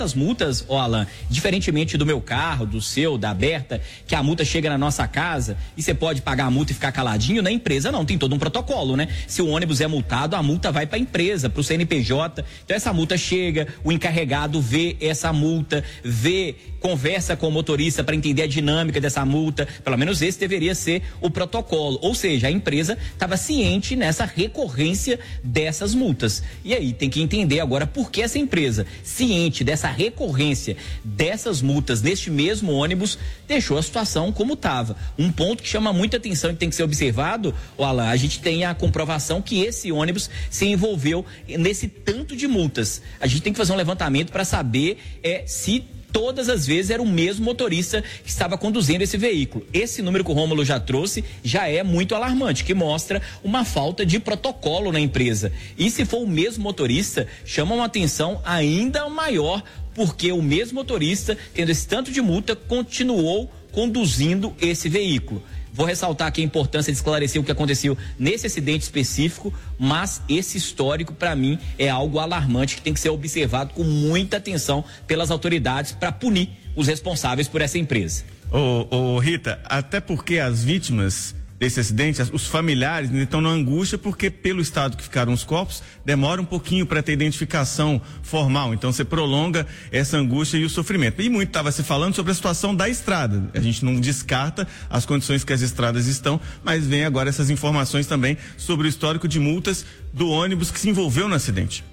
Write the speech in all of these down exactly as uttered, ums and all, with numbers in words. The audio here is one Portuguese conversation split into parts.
As multas, ó Alan, diferentemente do meu carro, do seu, da Berta, que a multa chega na nossa casa e você pode pagar a multa e ficar caladinho, na empresa não, tem todo um protocolo, né? Se o ônibus é multado, a multa vai para a empresa, para o C N P J, então essa multa chega, o encarregado vê essa multa, vê, conversa com o motorista para entender a dinâmica dessa multa, pelo menos esse deveria ser o protocolo, ou seja, a empresa estava ciente nessa recorrência dessas multas. E aí tem que entender agora por que essa empresa, ciente dessa recorrência dessas multas neste mesmo ônibus, deixou a situação como estava. Um ponto que chama muita atenção e tem que ser observado, ó Alan, a gente tem a comprovação que esse ônibus se envolveu nesse tanto de multas. A gente tem que fazer um levantamento para saber é, se todas as vezes era o mesmo motorista que estava conduzindo esse veículo. Esse número que o Rômulo já trouxe já é muito alarmante, que mostra uma falta de protocolo na empresa. E se for o mesmo motorista, chama uma atenção ainda maior, porque o mesmo motorista, tendo esse tanto de multa, continuou conduzindo esse veículo. Vou ressaltar aqui a importância de esclarecer o que aconteceu nesse acidente específico, mas esse histórico, para mim, é algo alarmante que tem que ser observado com muita atenção pelas autoridades para punir os responsáveis por essa empresa. Ô, ô Rita, até porque as vítimas desse acidente, os familiares estão na angústia porque pelo estado que ficaram os corpos, demora um pouquinho para ter identificação formal, então você prolonga essa angústia e o sofrimento. E muito estava se falando sobre a situação da estrada, a gente não descarta as condições que as estradas estão, mas vem agora essas informações também sobre o histórico de multas do ônibus que se envolveu no acidente.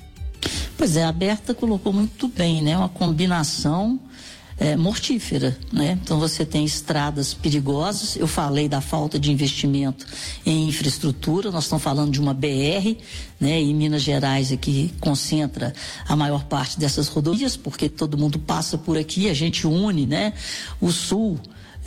Pois é, a Berta colocou muito bem, né? Uma combinação É, mortífera, né? Então você tem estradas perigosas, eu falei da falta de investimento em infraestrutura, nós estamos falando de uma B R, né? Em Minas Gerais aqui concentra a maior parte dessas rodovias, porque todo mundo passa por aqui, a gente une, né? O sul,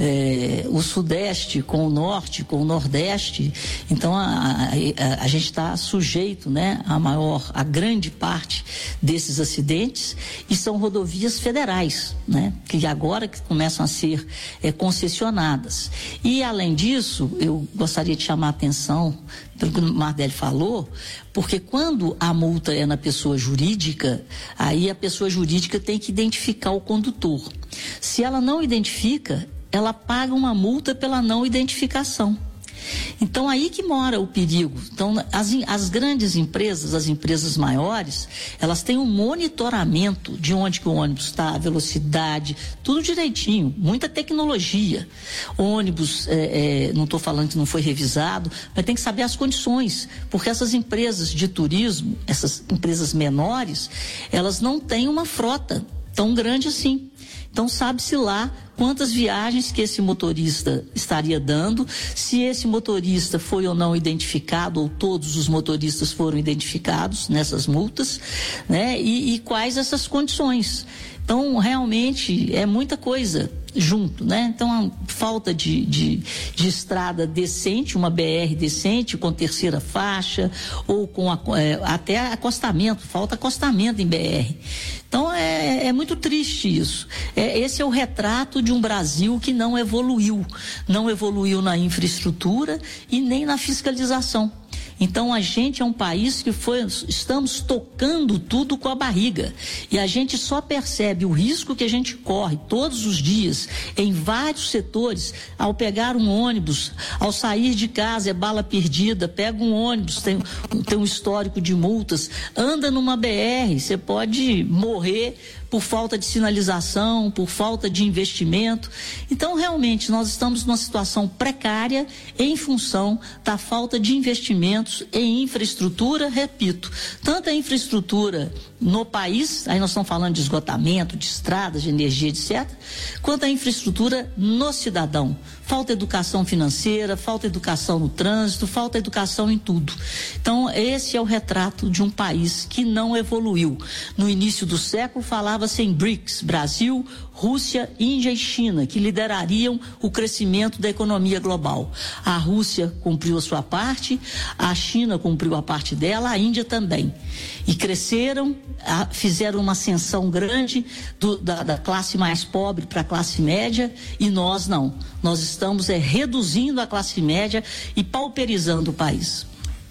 É, o sudeste com o norte, com o nordeste, então a, a, a gente está sujeito, né, a maior, a grande parte desses acidentes, e são rodovias federais, né, que agora que começam a ser é, concessionadas. E além disso, eu gostaria de chamar a atenção pelo que o Mardelli falou, porque quando a multa é na pessoa jurídica, aí a pessoa jurídica tem que identificar o condutor. Se ela não identifica, ela paga uma multa pela não identificação. Então, aí que mora o perigo. Então, as, as grandes empresas, as empresas maiores, elas têm um monitoramento de onde que o ônibus está, a velocidade, tudo direitinho, muita tecnologia. Ônibus, é, é, não estou falando que não foi revisado, mas tem que saber as condições, porque essas empresas de turismo, essas empresas menores, elas não têm uma frota tão grande assim. Então, sabe-se lá quantas viagens que esse motorista estaria dando, se esse motorista foi ou não identificado, ou todos os motoristas foram identificados nessas multas, né? E, e quais essas condições. Então, realmente, é muita coisa junto, né? Então, a falta de, de, de estrada decente, uma B R decente, com terceira faixa, ou com a, é, até acostamento, falta acostamento em B R. Então, é, é muito triste isso. É, esse é o retrato de um Brasil que não evoluiu, não evoluiu na infraestrutura e nem na fiscalização. Então, a gente é um país que foi, estamos tocando tudo com a barriga. E a gente só percebe o risco que a gente corre todos os dias, em vários setores, ao pegar um ônibus, ao sair de casa, é bala perdida, pega um ônibus, tem, tem um histórico de multas, anda numa B R, você pode morrer por falta de sinalização, por falta de investimento. Então, realmente, nós estamos numa situação precária em função da falta de investimentos em infraestrutura, repito, tanto a infraestrutura no país, aí nós estamos falando de esgotamento, de estradas, de energia, etcétera, quanto a infraestrutura no cidadão. Falta educação financeira, falta educação no trânsito, falta educação em tudo. Então, esse é o retrato de um país que não evoluiu. No início do século, falava-se em BRICS, Brasil, Rússia, Índia e China, que liderariam o crescimento da economia global. A Rússia cumpriu a sua parte, a China cumpriu a parte dela, a Índia também. E cresceram, a, fizeram uma ascensão grande do, da, da classe mais pobre para a classe média, e nós não. Nós estamos é, reduzindo a classe média e pauperizando o país.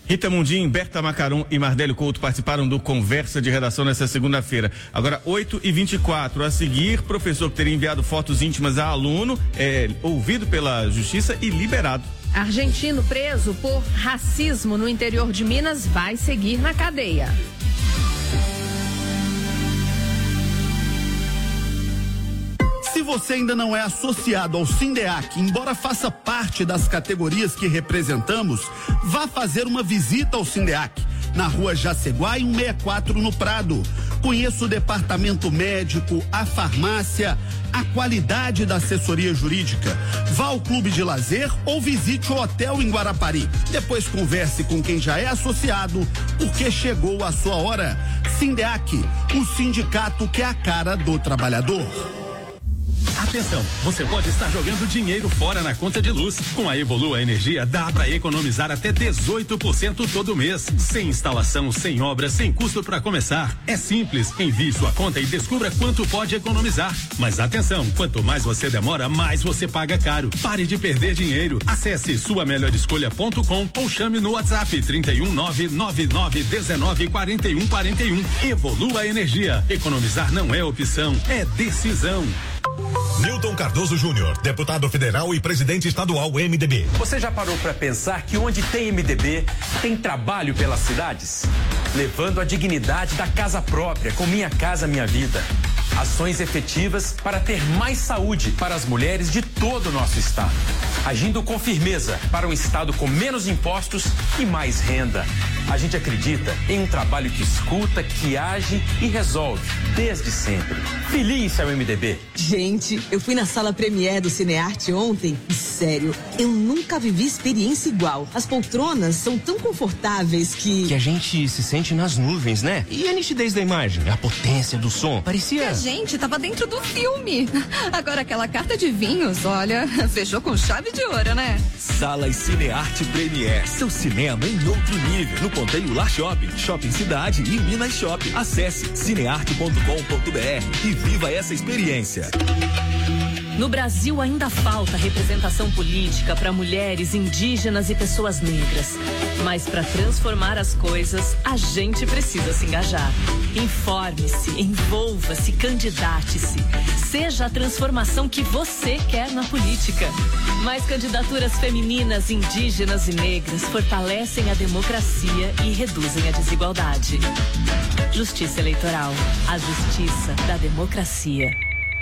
Rita Mundim, Berta Macaron e Mardélio Couto participaram do Conversa de Redação nesta segunda-feira. Agora, oito e vinte e quatro. A seguir, professor que teria enviado fotos íntimas a aluno é ouvido pela justiça e liberado. Argentino preso por racismo no interior de Minas vai seguir na cadeia. Se você ainda não é associado ao Sindeac, embora faça parte das categorias que representamos, vá fazer uma visita ao Sindeac, na rua Jaceguai cento e sessenta e quatro, no Prado. Conheça o departamento médico, a farmácia, a qualidade da assessoria jurídica. Vá ao clube de lazer ou visite o hotel em Guarapari. Depois converse com quem já é associado, porque chegou a sua hora. Sindeac, o sindicato que é a cara do trabalhador. Atenção, você pode estar jogando dinheiro fora na conta de luz. Com a Evolua Energia dá para economizar até dezoito por cento todo mês. Sem instalação, sem obra, sem custo para começar. É simples, envie sua conta e descubra quanto pode economizar. Mas atenção, quanto mais você demora, mais você paga caro. Pare de perder dinheiro. Acesse sua melhor escolha ponto com ou chame no WhatsApp trinta e um, nove nove nove, dezenove, quarenta e um, quarenta e um. Evolua Energia. Economizar não é opção, é decisão. Newton Cardoso Júnior, deputado federal e presidente estadual M D B. Você já parou para pensar que onde tem M D B, tem trabalho pelas cidades? Levando a dignidade da casa própria, com Minha Casa Minha Vida. Ações efetivas para ter mais saúde para as mulheres de todo o nosso estado. Agindo com firmeza para um estado com menos impostos e mais renda. A gente acredita em um trabalho que escuta, que age e resolve, desde sempre. Feliz é o M D B. Gente, eu fui na sala Premier do Cinearte ontem e, sério, eu nunca vivi experiência igual. As poltronas são tão confortáveis que... Que a gente se sente nas nuvens, né? E a nitidez da imagem, a potência do som, parecia... Que a gente tava dentro do filme. Agora aquela carta de vinhos, olha, fechou com chave de ouro, né? Salas Cinearte Premier, seu cinema em outro nível. No Ponteio Lar Shopping, Shopping Cidade e Minas Shopping. Acesse cinearte ponto com ponto br e viva essa experiência. No Brasil ainda falta representação política para mulheres, indígenas e pessoas negras. Mas para transformar as coisas, a gente precisa se engajar. Informe-se, envolva-se, candidate-se. Seja a transformação que você quer na política. Mais candidaturas femininas, indígenas e negras fortalecem a democracia e reduzem a desigualdade. Justiça Eleitoral, a justiça da democracia.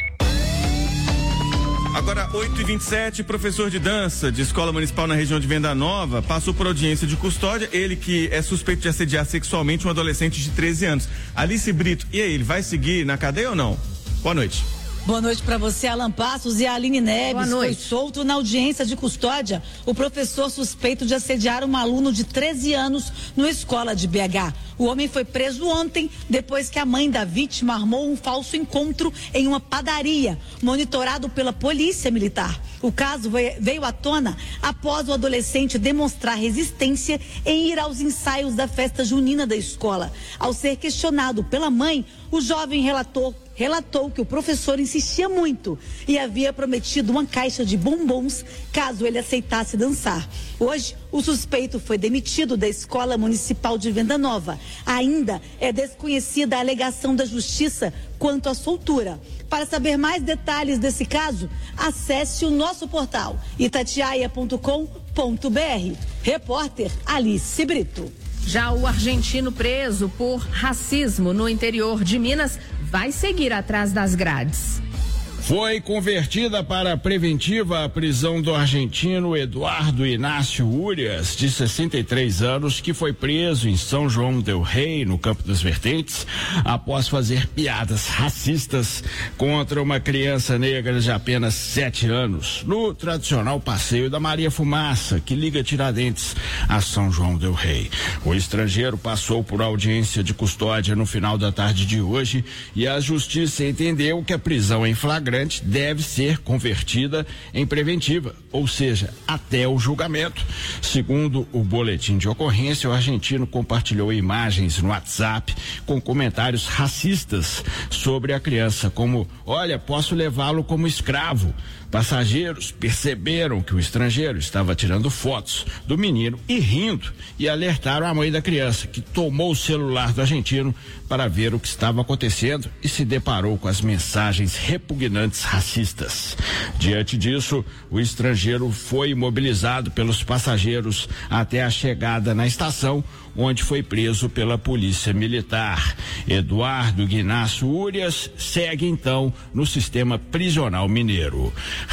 Agora, oito e vinte e sete, professor de dança de escola municipal na região de Venda Nova passou por audiência de custódia. Ele que é suspeito de assediar sexualmente um adolescente de treze anos. Alice Brito, e aí, ele vai seguir na cadeia ou não? Boa noite. Boa noite para você, Alan Passos e a Aline Neves. Boa noite. Foi solto na audiência de custódia o professor suspeito de assediar um aluno de treze anos numa escola de B H. O homem foi preso ontem, depois que a mãe da vítima armou um falso encontro em uma padaria, monitorado pela polícia militar. O caso veio à tona após o adolescente demonstrar resistência em ir aos ensaios da festa junina da escola. Ao ser questionado pela mãe, o jovem relatou relatou que o professor insistia muito e havia prometido uma caixa de bombons caso ele aceitasse dançar. Hoje, o suspeito foi demitido da Escola Municipal de Venda Nova. Ainda é desconhecida a alegação da Justiça quanto à soltura. Para saber mais detalhes desse caso, acesse o nosso portal itatiaia ponto com ponto br. Repórter Alice Brito. Já o argentino preso por racismo no interior de Minas vai seguir atrás das grades. Foi convertida para preventiva a prisão do argentino Eduardo Inácio Urias, de sessenta e três anos, que foi preso em São João del Rei, no Campo das Vertentes, após fazer piadas racistas contra uma criança negra de apenas sete anos, no tradicional passeio da Maria Fumaça, que liga Tiradentes a São João del Rei. O estrangeiro passou por audiência de custódia no final da tarde de hoje e a justiça entendeu que a prisão em flagrante flagrante deve ser convertida em preventiva, ou seja, até o julgamento. Segundo o boletim de ocorrência, o argentino compartilhou imagens no WhatsApp com comentários racistas sobre a criança, como: olha, posso levá-lo como escravo. Passageiros perceberam que o estrangeiro estava tirando fotos do menino e rindo, e alertaram a mãe da criança, que tomou o celular do argentino para ver o que estava acontecendo e se deparou com as mensagens repugnantes racistas. Diante disso, o estrangeiro foi imobilizado pelos passageiros até a chegada na estação, onde foi preso pela polícia militar. Eduardo Guinácio Urias segue então no sistema prisional mineiro.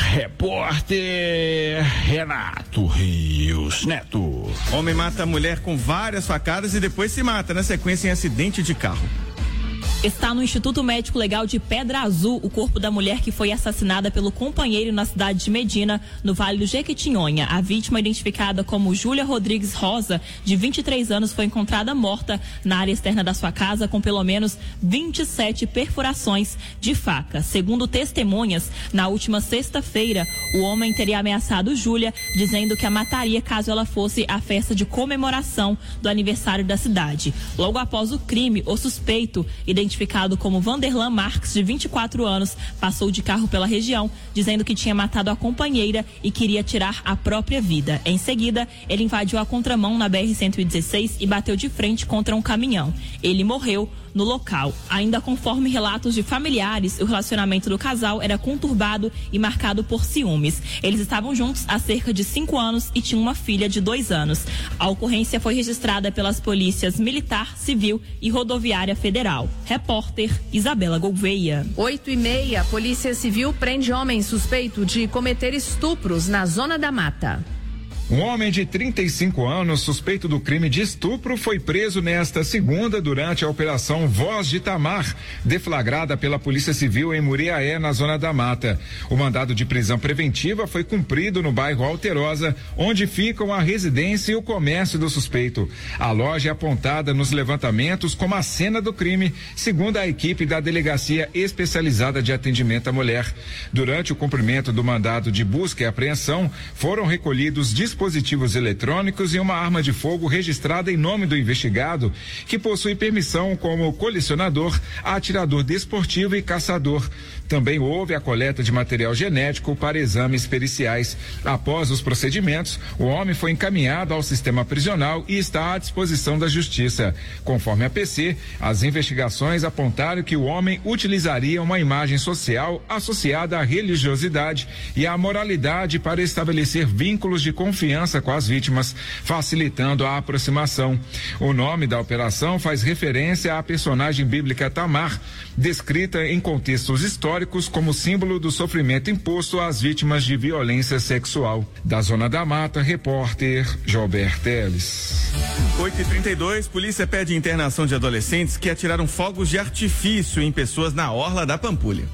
Repórter Renato Rios Neto. Homem mata a mulher com várias facadas e depois se mata na sequência em acidente de carro. Está no Instituto Médico Legal de Pedra Azul o corpo da mulher que foi assassinada pelo companheiro na cidade de Medina, no Vale do Jequitinhonha. A vítima, identificada como Júlia Rodrigues Rosa, de vinte e três anos, foi encontrada morta na área externa da sua casa com pelo menos vinte e sete perfurações de faca. Segundo testemunhas, na última sexta-feira, o homem teria ameaçado Júlia, dizendo que a mataria caso ela fosse à festa de comemoração do aniversário da cidade. Logo após o crime, o suspeito, identificado identificado como Vanderlan Marques, de vinte e quatro anos, passou de carro pela região, dizendo que tinha matado a companheira e queria tirar a própria vida. Em seguida, ele invadiu a contramão na B R cento e dezesseis e bateu de frente contra um caminhão. Ele morreu no local. Ainda conforme relatos de familiares, o relacionamento do casal era conturbado e marcado por ciúmes. Eles estavam juntos há cerca de cinco anos e tinham uma filha de dois anos. A ocorrência foi registrada pelas polícias Militar, Civil e Rodoviária Federal. Repórter Isabela Gouveia. Oito e meia, Polícia Civil prende homem suspeito de cometer estupros na Zona da Mata. Um homem de trinta e cinco anos, suspeito do crime de estupro, foi preso nesta segunda durante a Operação Voz de Itamar, deflagrada pela Polícia Civil em Muriaé, na Zona da Mata. O mandado de prisão preventiva foi cumprido no bairro Alterosa, onde ficam a residência e o comércio do suspeito. A loja é apontada nos levantamentos como a cena do crime, segundo a equipe da Delegacia Especializada de Atendimento à Mulher. Durante o cumprimento do mandado de busca e apreensão, foram recolhidos dispositivos dispositivos eletrônicos e uma arma de fogo registrada em nome do investigado, que possui permissão como colecionador, atirador desportivo e caçador. Também houve a coleta de material genético para exames periciais. Após os procedimentos, o homem foi encaminhado ao sistema prisional e está à disposição da Justiça. Conforme a P C, as investigações apontaram que o homem utilizaria uma imagem social associada à religiosidade e à moralidade para estabelecer vínculos de confiança com as vítimas, facilitando a aproximação. O nome da operação faz referência à personagem bíblica Tamar, descrita em contextos históricos como símbolo do sofrimento imposto às vítimas de violência sexual. Da Zona da Mata, repórter Jober Teles. oito e trinta e dois, polícia pede internação de adolescentes que atiraram fogos de artifício em pessoas na orla da Pampulha.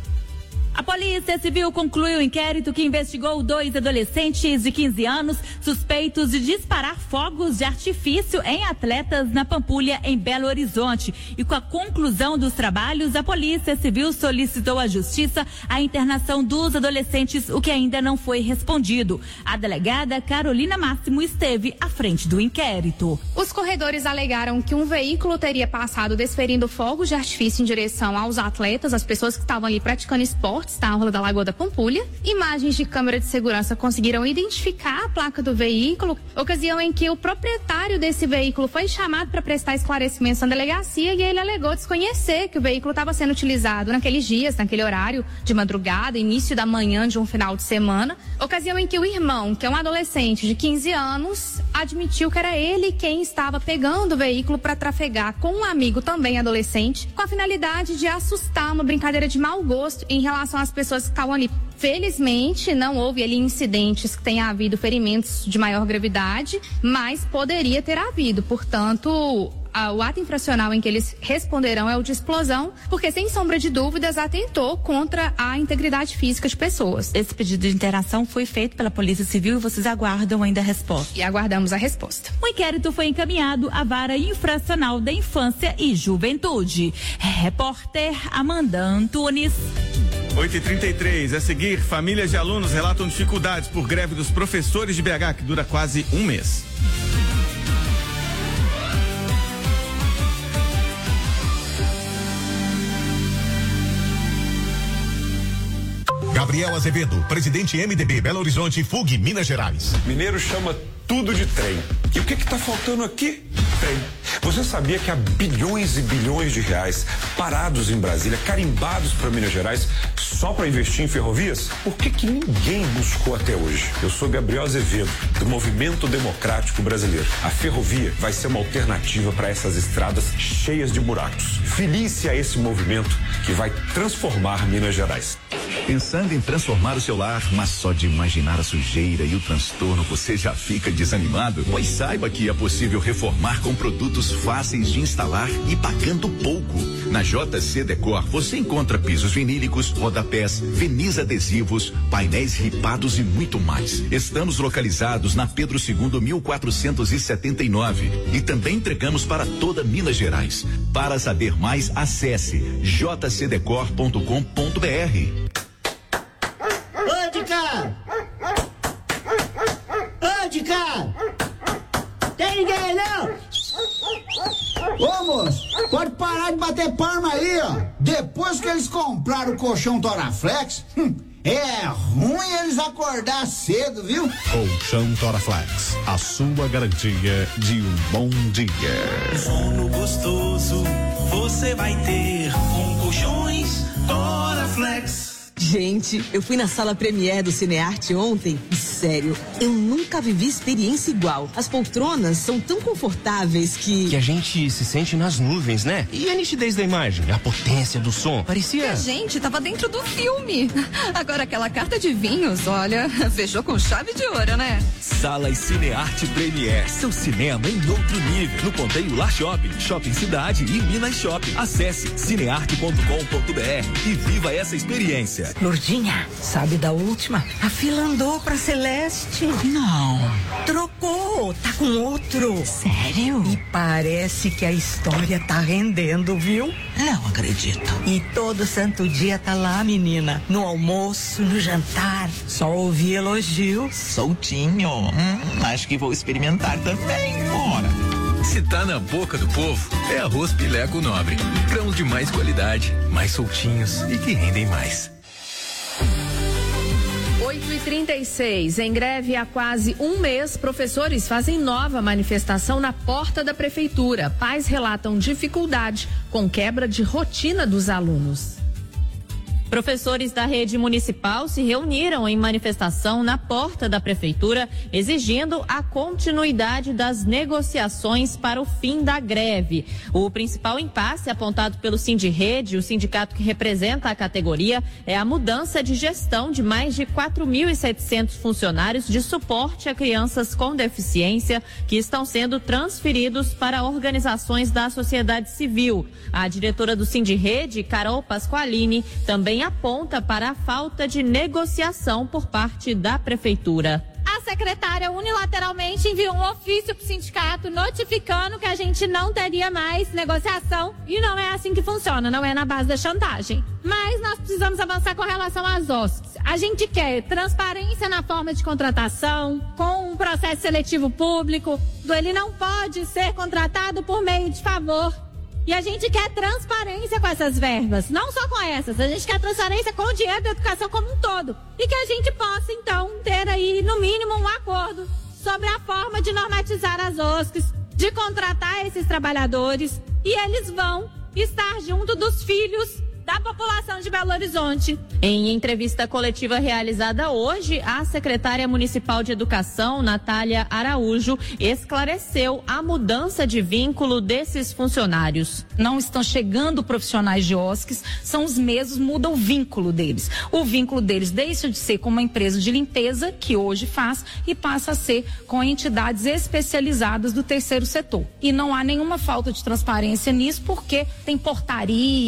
A Polícia Civil concluiu o inquérito que investigou dois adolescentes de quinze anos suspeitos de disparar fogos de artifício em atletas na Pampulha, em Belo Horizonte. E com a conclusão dos trabalhos, a Polícia Civil solicitou à Justiça a internação dos adolescentes, o que ainda não foi respondido. A delegada Carolina Máximo esteve à frente do inquérito. Os corredores alegaram que um veículo teria passado desferindo fogos de artifício em direção aos atletas, as pessoas que estavam ali praticando esporte na orla da Lagoa da Pampulha. Imagens de câmera de segurança conseguiram identificar a placa do veículo, ocasião em que o proprietário desse veículo foi chamado para prestar esclarecimentos na delegacia e ele alegou desconhecer que o veículo estava sendo utilizado naqueles dias, naquele horário de madrugada, início da manhã de um final de semana, ocasião em que o irmão, que é um adolescente de quinze anos, admitiu que era ele quem estava pegando o veículo para trafegar com um amigo também adolescente, com a finalidade de assustar, uma brincadeira de mau gosto em relação às pessoas que estavam ali. Felizmente, não houve ali incidentes que tenha havido ferimentos de maior gravidade, mas poderia ter havido. Portanto, a, o ato infracional em que eles responderão é o de explosão, porque, sem sombra de dúvidas, atentou contra a integridade física de pessoas. Esse pedido de interação foi feito pela Polícia Civil e vocês aguardam ainda a resposta. E aguardamos a resposta. O inquérito foi encaminhado à Vara Infracional da Infância e Juventude. Repórter Amanda Antunes. oito e trinta e três, a seguir, famílias de alunos relatam dificuldades por greve dos professores de B H, que dura quase um mês. Gabriel Azevedo, presidente M D B Belo Horizonte, F U G, Minas Gerais. Mineiro chama tudo de trem. E o que que tá faltando aqui? Trem. Você sabia que há bilhões e bilhões de reais parados em Brasília, carimbados para Minas Gerais, só para investir em ferrovias? Por que que ninguém buscou até hoje? Eu sou Gabriel Azevedo, do Movimento Democrático Brasileiro. A ferrovia vai ser uma alternativa para essas estradas cheias de buracos. Filie-se a esse movimento que vai transformar Minas Gerais. Pensando em transformar o seu lar, mas só de imaginar a sujeira e o transtorno você já fica desanimado? Pois saiba que é possível reformar com produtos fáceis de instalar e pagando pouco. Na J C Decor você encontra pisos vinílicos, rodapés, verniz adesivos, painéis ripados e muito mais. Estamos localizados na Pedro segundo, mil quatrocentos e setenta e nove e também entregamos para toda Minas Gerais. Para saber mais, acesse j c decor ponto com ponto b r. Ô, de cá! Ô, de cá! Tem ninguém aí, não? Ô, moço, pode parar de bater palma aí, ó. Depois que eles compraram o colchão Toraflex, hum, é ruim eles acordar cedo, viu? Colchão Toraflex, a sua garantia de um bom dia. Sono gostoso você vai ter com colchões Toraflex. Gente, eu fui na sala Premier do Cinearte ontem e, sério, eu nunca vivi experiência igual. As poltronas são tão confortáveis que... Que a gente se sente nas nuvens, né? E a nitidez da imagem, a potência do som, parecia... Que a gente tava dentro do filme. Agora aquela carta de vinhos, olha, fechou com chave de ouro, né? Salas Cinearte Premier, seu cinema em outro nível. No Ponteio Lar Shopping, Shopping Cidade e Minas Shopping. Acesse cinearte ponto com ponto b r e viva essa experiência. Lourdinha, sabe da última? A fila andou pra Celeste. Não. Trocou, tá com outro. Sério? E parece que a história tá rendendo, viu? Não acredito. E todo santo dia tá lá, menina. No almoço, no jantar. Só ouvi elogios. Soltinho. Hum, acho que vou experimentar também. Bora. Se tá na boca do povo, é arroz Pileco Nobre. Grãos de mais qualidade, mais soltinhos e que rendem mais. oito e trinta e seis, em greve há quase um mês, professores fazem nova manifestação na porta da prefeitura. Pais relatam dificuldade com quebra de rotina dos alunos. Professores da rede municipal se reuniram em manifestação na porta da prefeitura, exigindo a continuidade das negociações para o fim da greve. O principal impasse apontado pelo Sindirrede, o sindicato que representa a categoria, é a mudança de gestão de mais de quatro mil e setecentos funcionários de suporte a crianças com deficiência que estão sendo transferidos para organizações da sociedade civil. A diretora do Sindirrede, Carol Pasqualini, também aponta para a falta de negociação por parte da prefeitura. A secretária unilateralmente enviou um ofício para o sindicato notificando que a gente não teria mais negociação e não é assim que funciona, não é na base da chantagem. Mas nós precisamos avançar com relação às O S Cs. A gente quer transparência na forma de contratação, com um processo seletivo público, ele não pode ser contratado por meio de favor. E a gente quer transparência com essas verbas, não só com essas, a gente quer transparência com o dinheiro da educação como um todo. E que a gente possa, então, ter aí, no mínimo, um acordo sobre a forma de normatizar as O S Cs, de contratar esses trabalhadores, e eles vão estar junto dos filhos da população de Belo Horizonte. Em entrevista coletiva realizada hoje, a secretária municipal de Educação, Natália Araújo, esclareceu a mudança de vínculo desses funcionários. Não estão chegando profissionais de O S Cs, são os mesmos, muda o vínculo deles. O vínculo deles deixa de ser com uma empresa de limpeza, que hoje faz, e passa a ser com entidades especializadas do terceiro setor. E não há nenhuma falta de transparência nisso, porque tem portaria,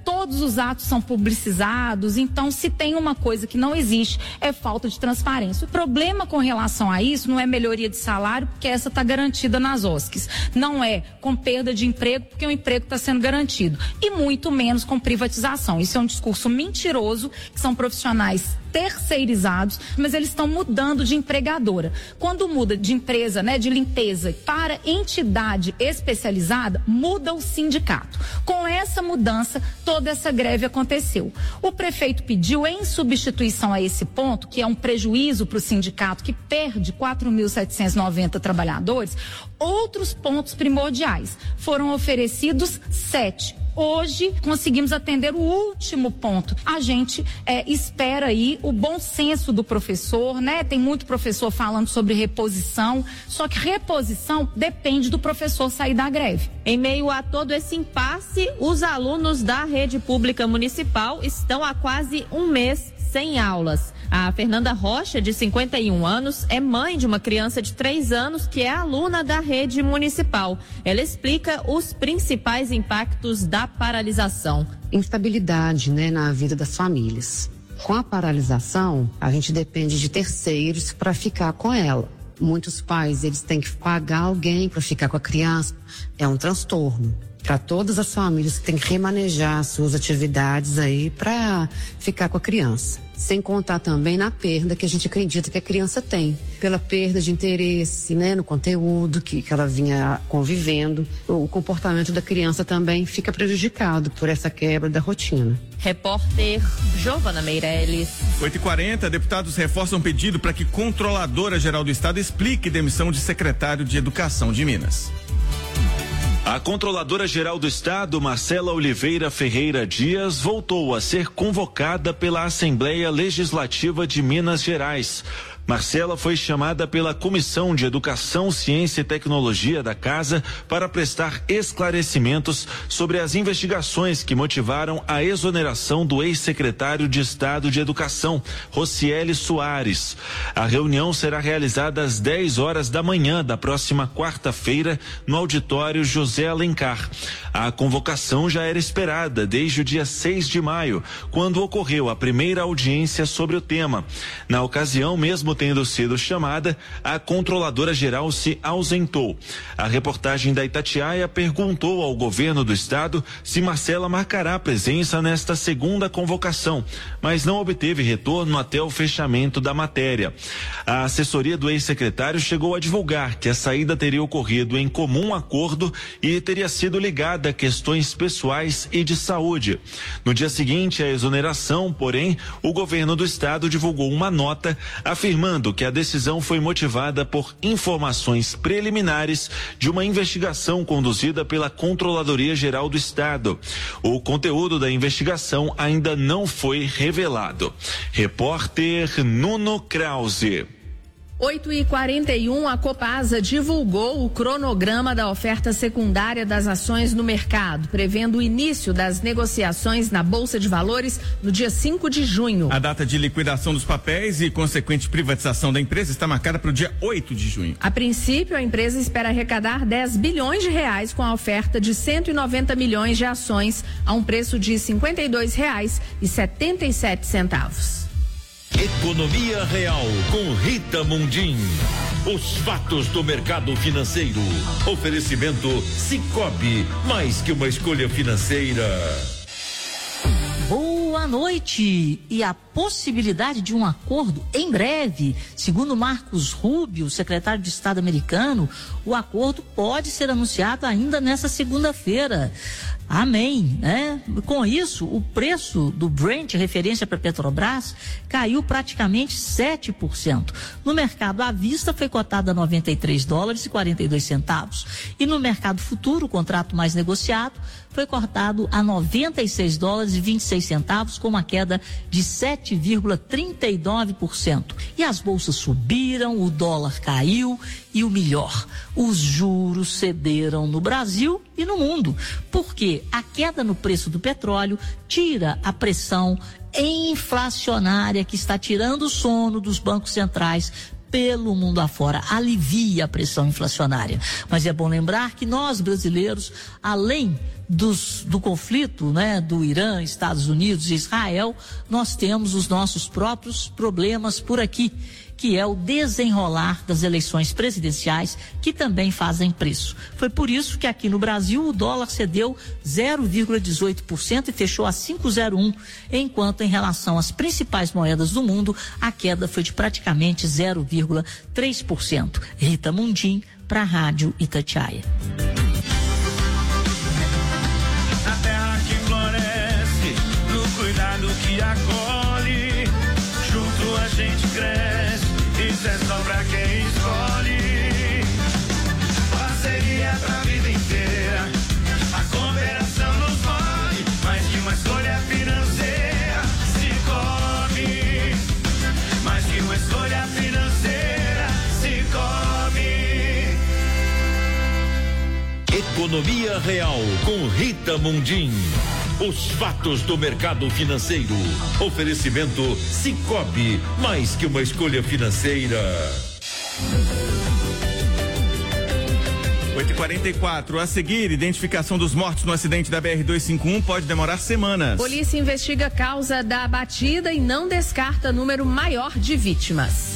todos os atos são publicizados, então se tem uma coisa que não existe, é falta de transparência. O problema com relação a isso não é melhoria de salário, porque essa está garantida nas O S Cs. Não é com perda de emprego, porque o emprego está sendo garantido. E muito menos com privatização. Isso é um discurso mentiroso, que são profissionais terceirizados, mas eles estão mudando de empregadora. Quando muda de empresa, né, de limpeza para entidade especializada, muda o sindicato. Com essa mudança, toda essa greve aconteceu. O prefeito pediu, em substituição a esse ponto, que é um prejuízo para o sindicato, que perde quatro mil setecentos e noventa trabalhadores, outros pontos primordiais. Foram oferecidos sete. Hoje conseguimos atender o último ponto. A gente é, espera aí o bom senso do professor, né? Tem muito professor falando sobre reposição, só que reposição depende do professor sair da greve. Em meio a todo esse impasse, os alunos da rede pública municipal estão há quase um mês sem aulas. A Fernanda Rocha, de cinquenta e um anos, é mãe de uma criança de três anos que é aluna da rede municipal. Ela explica os principais impactos da paralisação. Instabilidade, né, na vida das famílias. Com a paralisação, a gente depende de terceiros para ficar com ela. Muitos pais, eles têm que pagar alguém para ficar com a criança. É um transtorno. Para todas as famílias que têm que remanejar suas atividades aí para ficar com a criança. Sem contar também na perda que a gente acredita que a criança tem. Pela perda de interesse, né, no conteúdo que, que ela vinha convivendo. O comportamento da criança também fica prejudicado por essa quebra da rotina. Repórter Giovana Meirelles. oito e quarenta, deputados reforçam pedido para que Controladora Geral do Estado explique demissão de secretário de Educação de Minas. A Controladora-Geral do Estado, Marcela Oliveira Ferreira Dias, voltou a ser convocada pela Assembleia Legislativa de Minas Gerais. Marcela foi chamada pela Comissão de Educação, Ciência e Tecnologia da Casa para prestar esclarecimentos sobre as investigações que motivaram a exoneração do ex-secretário de Estado de Educação, Rocieli Soares. A reunião será realizada às dez horas da manhã da próxima quarta-feira no auditório José Alencar. A convocação já era esperada desde o dia seis de maio, quando ocorreu a primeira audiência sobre o tema. Na ocasião, mesmo tendo sido chamada, a Controladora-Geral se ausentou. A reportagem da Itatiaia perguntou ao governo do estado se Marcela marcará presença nesta segunda convocação, mas não obteve retorno até o fechamento da matéria. A assessoria do ex-secretário chegou a divulgar que a saída teria ocorrido em comum acordo e teria sido ligada a questões pessoais e de saúde. No dia seguinte à exoneração, porém, o governo do estado divulgou uma nota afirmando que a decisão foi motivada por informações preliminares de uma investigação conduzida pela Controladoria Geral do Estado. O conteúdo da investigação ainda não foi revelado. Repórter Nuno Krause. oito e quarenta e um, a Copasa divulgou o cronograma da oferta secundária das ações no mercado, prevendo o início das negociações na Bolsa de Valores no dia cinco de junho. A data de liquidação dos papéis e consequente privatização da empresa está marcada para o dia oito de junho. A princípio, a empresa espera arrecadar dez bilhões de reais com a oferta de cento e noventa milhões de ações a um preço de cinquenta e dois reais e setenta e sete centavos. Economia Real com Rita Mundim. Os fatos do mercado financeiro. Oferecimento Sicoob, mais que uma escolha financeira. Boa noite. E a possibilidade de um acordo em breve. Segundo Marcos Rubio, secretário de Estado americano, o acordo pode ser anunciado ainda nessa segunda-feira. Amém, né? Com isso, o preço do Brent, referência para Petrobras, caiu praticamente sete por cento. No mercado à vista foi cotado a noventa e três dólares e quarenta e dois centavos. E no mercado futuro, o contrato mais negociado, foi cortado a noventa e seis dólares e vinte e seis centavos, com uma queda de sete vírgula trinta e nove por cento. E as bolsas subiram, o dólar caiu e o melhor, os juros cederam no Brasil e no mundo, porque a queda no preço do petróleo tira a pressão inflacionária que está tirando o sono dos bancos centrais pelo mundo afora, alivia a pressão inflacionária. Mas é bom lembrar que nós, brasileiros, além dos, do conflito, né, do Irã, Estados Unidos e Israel, nós temos os nossos próprios problemas por aqui, que é o desenrolar das eleições presidenciais, que também fazem preço. Foi por isso que aqui no Brasil o dólar cedeu zero vírgula dezoito por cento e fechou a cinco vírgula zero um, enquanto em relação às principais moedas do mundo, a queda foi de praticamente zero vírgula três por cento. Rita Mundim, para a Rádio Itatiaia. A terra que floresce, no cuidado que acolhe, junto a gente cresce, isso é só pra quem escolhe. Parceria pra vida inteira, a cooperação nos move, mais que uma escolha financeira, se come, mais que uma escolha financeira, se come. Economia Real com Rita Mundim. Os fatos do mercado financeiro. Oferecimento Sicoob, mais que uma escolha financeira. oito e quarenta e quatro. A seguir, identificação dos mortos no acidente da B R duzentos e cinquenta e um pode demorar semanas. Polícia investiga a causa da batida e não descarta número maior de vítimas.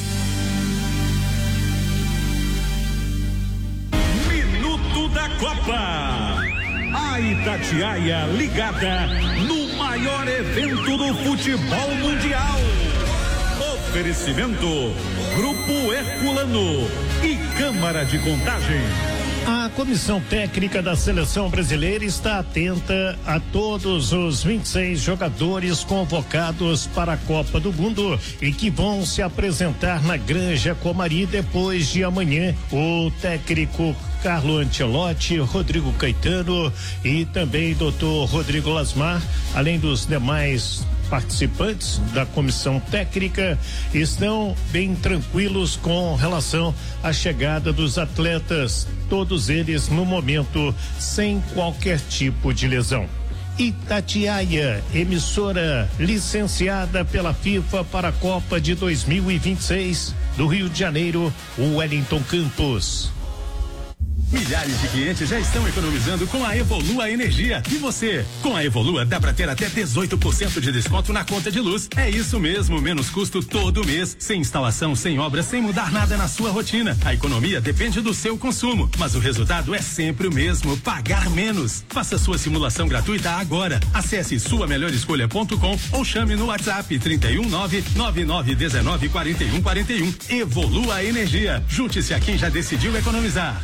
Minuto da Copa. A Itatiaia ligada no maior evento do futebol mundial. Oferecimento Grupo Herculano e Câmara de Contagem. A comissão técnica da seleção brasileira está atenta a todos os vinte e seis jogadores convocados para a Copa do Mundo e que vão se apresentar na Granja Comari depois de amanhã. O técnico Carlo Ancelotti, Rodrigo Caetano e também doutor Rodrigo Lasmar, além dos demais participantes da comissão técnica, estão bem tranquilos com relação à chegada dos atletas, todos eles no momento sem qualquer tipo de lesão. Itatiaia, emissora licenciada pela FIFA para a Copa de dois mil e vinte e seis, do Rio de Janeiro, Wellington Campos. Milhares de clientes já estão economizando com a Evolua Energia. E você? Com a Evolua dá pra ter até dezoito por cento de desconto na conta de luz. É isso mesmo, menos custo todo mês, sem instalação, sem obra, sem mudar nada na sua rotina. A economia depende do seu consumo, mas o resultado é sempre o mesmo, pagar menos. Faça sua simulação gratuita agora. Acesse sua melhor escolha ponto com ou chame no WhatsApp trinta e um nove nove nove um nove quatro um quatro um. Evolua Energia. Junte-se a quem já decidiu economizar.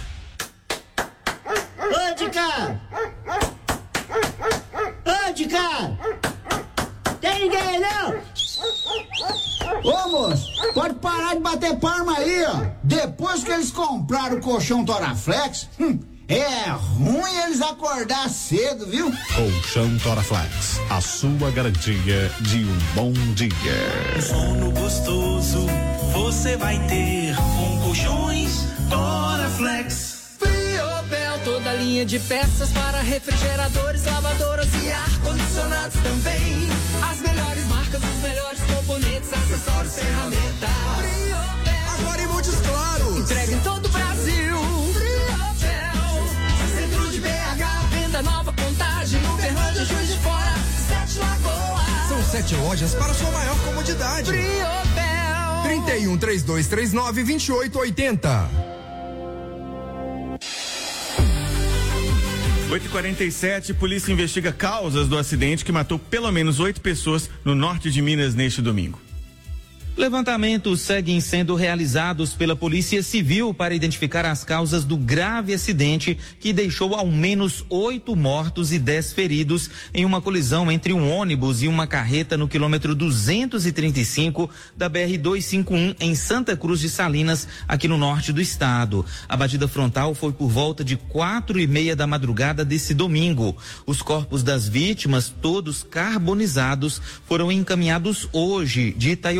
Ô, de cá! Ô, de cá! Tem ninguém aí, não? Ô, moço, pode parar de bater palma aí, ó. Depois que eles compraram o colchão Toraflex, hum, é ruim eles acordar cedo, viu? Colchão Toraflex, a sua garantia de um bom dia. Sono gostoso você vai ter com colchões Toraflex. Toda linha de peças para refrigeradores, lavadoras e ar-condicionados também. As melhores marcas, os melhores componentes, acessórios, ferramentas. Agora em Montes Claros. Entrega em todo o Brasil. Centro de B H, venda nova, Contagem, Uberlândia, Juiz de Fora, Sete Lagoas. São sete lojas para sua maior comodidade. Friobel. trinta e um, trinta e dois, trinta e nove, vinte e oito, oitenta. oito e quarenta e sete, polícia investiga causas do acidente que matou pelo menos oito pessoas no norte de Minas neste domingo. Levantamentos seguem sendo realizados pela Polícia Civil para identificar as causas do grave acidente que deixou ao menos oito mortos e dez feridos em uma colisão entre um ônibus e uma carreta no quilômetro duzentos e trinta e cinco da B R duzentos e cinquenta e um em Santa Cruz de Salinas, aqui no norte do estado. A batida frontal foi por volta de quatro e meia da madrugada desse domingo. Os corpos das vítimas, todos carbonizados, foram encaminhados hoje de Itaiobeiras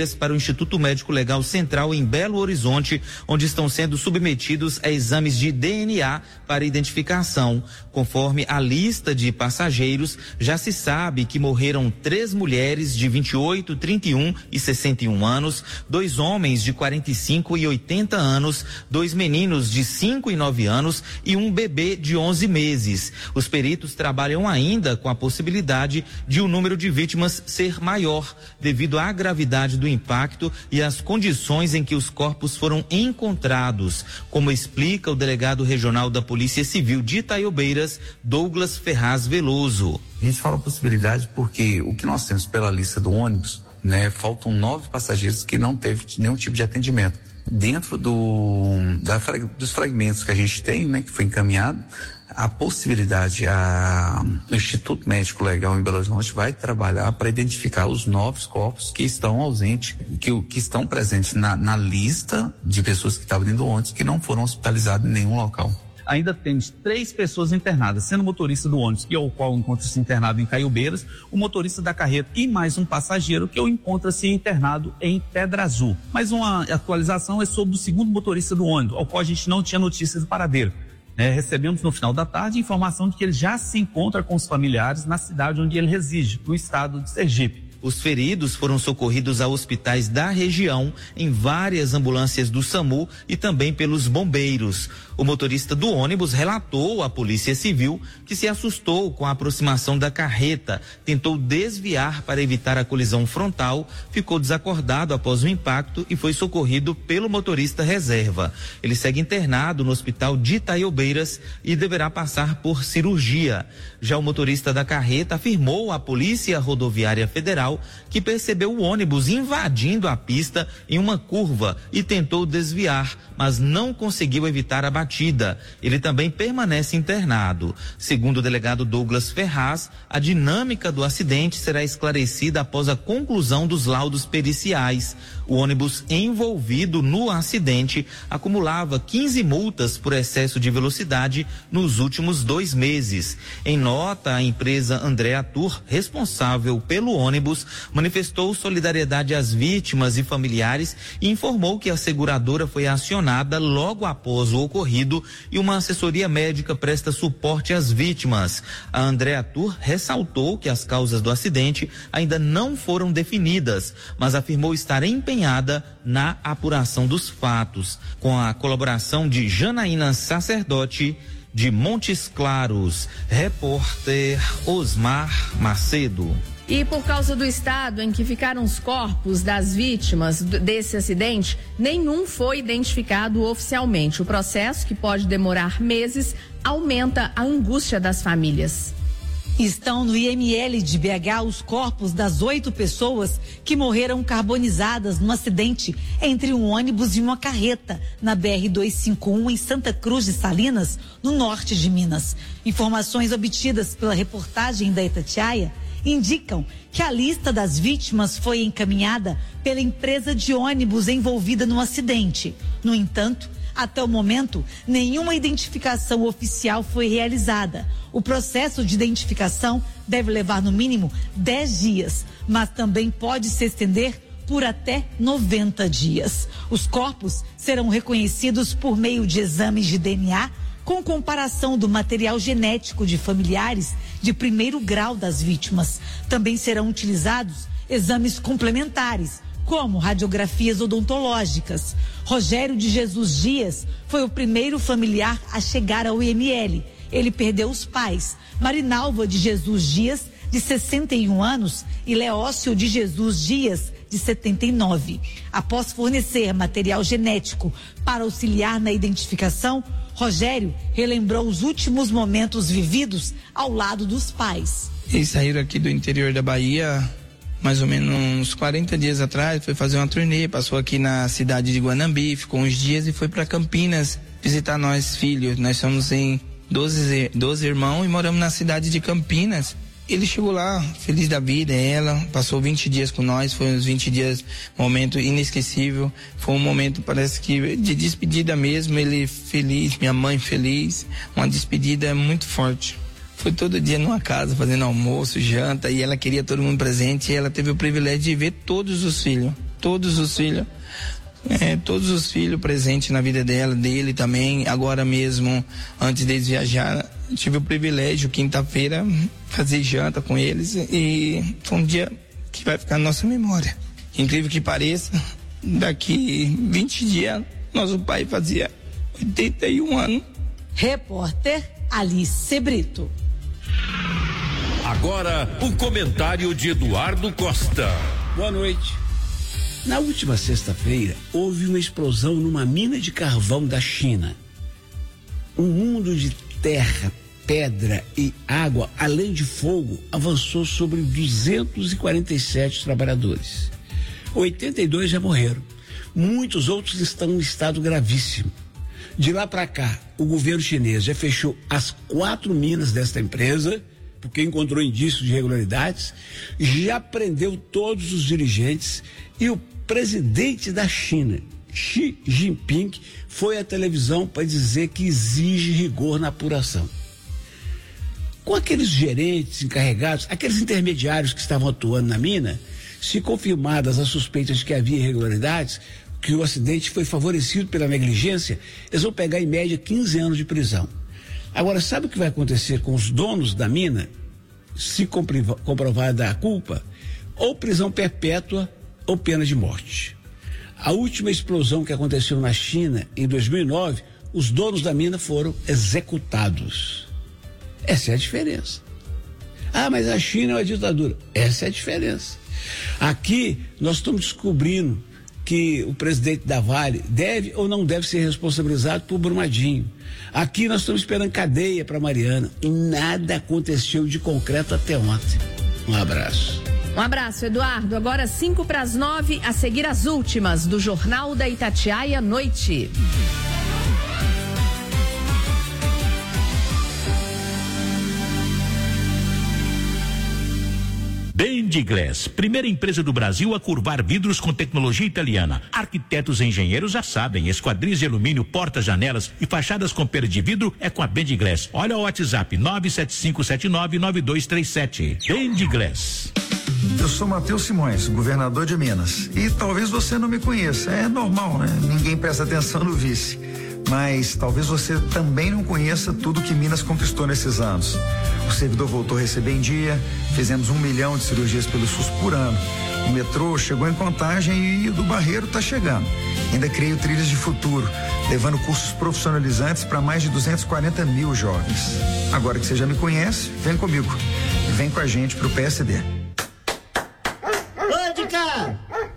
Beiras para o Instituto Médico Legal Central em Belo Horizonte, onde estão sendo submetidos a exames de D N A para identificação. Conforme a lista de passageiros, já se sabe que morreram três mulheres de vinte e oito, trinta e um e sessenta e um anos, dois homens de quarenta e cinco e oitenta anos, dois meninos de cinco e nove anos e um bebê de onze meses. Os peritos trabalham ainda com a possibilidade de o número de vítimas ser maior, devido à gravidade do impacto e às condições em que os corpos foram encontrados, como explica o delegado regional da Polícia Civil de Itaiobeiras, Douglas Ferraz Veloso. A gente fala possibilidade porque o que nós temos pela lista do ônibus, né, faltam nove passageiros que não teve nenhum tipo de atendimento. Dentro do, da, dos fragmentos que a gente tem, né, que foi encaminhado, a possibilidade, a, o Instituto Médico Legal em Belo Horizonte vai trabalhar para identificar os novos corpos que estão ausentes, que, que estão presentes na, na lista de pessoas que estavam dentro do ônibus que não foram hospitalizadas em nenhum local. Ainda temos três pessoas internadas, sendo o motorista do ônibus, que é o qual encontra-se internado em Caiobeiras, o motorista da carreta e mais um passageiro que encontra-se internado em Pedra Azul. Mais uma atualização é sobre o segundo motorista do ônibus, ao qual a gente não tinha notícia do paradeiro. É, recebemos no final da tarde informação de que ele já se encontra com os familiares na cidade onde ele reside, no estado de Sergipe. Os feridos foram socorridos a hospitais da região em várias ambulâncias do SAMU e também pelos bombeiros. O motorista do ônibus relatou à Polícia Civil que se assustou com a aproximação da carreta, tentou desviar para evitar a colisão frontal, ficou desacordado após o impacto e foi socorrido pelo motorista reserva. Ele segue internado no hospital de Itaiobeiras e deverá passar por cirurgia. Já o motorista da carreta afirmou à Polícia Rodoviária Federal que percebeu o ônibus invadindo a pista em uma curva e tentou desviar, mas não conseguiu evitar a batida. Ele também permanece internado. Segundo o delegado Douglas Ferraz, a dinâmica do acidente será esclarecida após a conclusão dos laudos periciais. O ônibus envolvido no acidente acumulava quinze multas por excesso de velocidade nos últimos dois meses. Em nota, a empresa Andréa Tour, responsável pelo ônibus, manifestou solidariedade às vítimas e familiares e informou que a seguradora foi acionada logo após o ocorrido e uma assessoria médica presta suporte às vítimas. A Andréa Tour ressaltou que as causas do acidente ainda não foram definidas, mas afirmou estar empenhada na apuração dos fatos. Com a colaboração de Janaína Sacerdote, de Montes Claros, repórter Osmar Macedo. E por causa do estado em que ficaram os corpos das vítimas desse acidente, nenhum foi identificado oficialmente. O processo, que pode demorar meses, aumenta a angústia das famílias. Estão no I M L de B H os corpos das oito pessoas que morreram carbonizadas no acidente entre um ônibus e uma carreta na B R duzentos e cinquenta e um em Santa Cruz de Salinas, no norte de Minas. Informações obtidas pela reportagem da Itatiaia indicam que a lista das vítimas foi encaminhada pela empresa de ônibus envolvida no acidente. No entanto, até o momento, nenhuma identificação oficial foi realizada. O processo de identificação deve levar no mínimo dez dias, mas também pode se estender por até noventa dias. Os corpos serão reconhecidos por meio de exames de D N A com comparação do material genético de familiares de primeiro grau das vítimas. Também serão utilizados exames complementares, como radiografias odontológicas. Rogério de Jesus Dias foi o primeiro familiar a chegar ao I M L. Ele perdeu os pais, Marinalva de Jesus Dias, de sessenta e um anos, e Leócio de Jesus Dias, de setenta e nove. Após fornecer material genético para auxiliar na identificação, Rogério relembrou os últimos momentos vividos ao lado dos pais. Eles saíram aqui do interior da Bahia mais ou menos uns quarenta dias atrás, foi fazer uma turnê, passou aqui na cidade de Guanambi, ficou uns dias e foi para Campinas visitar nós filhos. Nós somos em doze, doze irmãos e moramos na cidade de Campinas. Ele chegou lá, feliz da vida, ela, passou vinte dias com nós, foi uns vinte dias, momento inesquecível, foi um momento, parece que, de despedida mesmo, ele feliz, minha mãe feliz, uma despedida muito forte. Foi todo dia numa casa, fazendo almoço, janta, e ela queria todo mundo presente, e ela teve o privilégio de ver todos os filhos. todos os filhos. É, todos os filhos presentes na vida dela, dele também. Agora mesmo, antes deles viajar, tive o privilégio, quinta-feira, fazer janta com eles, e foi um dia que vai ficar na nossa memória. Incrível que pareça, daqui vinte dias, nosso pai fazia oitenta e um anos. Repórter Alice Brito. Agora, o comentário de Eduardo Costa. Boa noite. Na última sexta-feira, houve uma explosão numa mina de carvão da China. Um mundo de terra, pedra e água, além de fogo, avançou sobre duzentos e quarenta e sete trabalhadores. oitenta e dois já morreram. Muitos outros estão em estado gravíssimo. De lá para cá, o governo chinês já fechou as quatro minas desta empresa, porque encontrou indícios de irregularidades, já prendeu todos os dirigentes, e o presidente da China, Xi Jinping, foi à televisão para dizer que exige rigor na apuração. Com aqueles gerentes encarregados, aqueles intermediários que estavam atuando na mina, se confirmadas as suspeitas de que havia irregularidades, que o acidente foi favorecido pela negligência, eles vão pegar em média quinze anos de prisão. Agora, sabe o que vai acontecer com os donos da mina, se comprovada a culpa? Ou prisão perpétua ou pena de morte. A última explosão que aconteceu na China, em dois mil e nove, os donos da mina foram executados. Essa é a diferença. Ah, mas a China é uma ditadura. Essa é a diferença. Aqui, nós estamos descobrindo que o presidente da Vale deve ou não deve ser responsabilizado por Brumadinho. Aqui nós estamos esperando cadeia para Mariana. Nada aconteceu de concreto até ontem. Um abraço. Um abraço, Eduardo. Agora cinco para as nove, a seguir as últimas do Jornal da Itatiaia Noite. Dendiglass, primeira empresa do Brasil a curvar vidros com tecnologia italiana. Arquitetos e engenheiros já sabem, esquadrias de alumínio, portas, janelas e fachadas com pera de vidro é com a Dendiglass. Olha o WhatsApp nove sete cinco sete nove nove dois três sete. Dendiglass. Eu sou Matheus Simões, governador de Minas. E talvez você não me conheça, é normal, né? Ninguém presta atenção no vice. Mas talvez você também não conheça tudo que Minas conquistou nesses anos. O servidor voltou a receber em dia, fizemos um milhão de cirurgias pelo SUS por ano. O metrô chegou em Contagem e o do Barreiro está chegando. Ainda criei o Trilhas de Futuro, levando cursos profissionalizantes para mais de duzentos e quarenta mil jovens. Agora que você já me conhece, vem comigo. Vem com a gente pro P S D. Ô, de cá!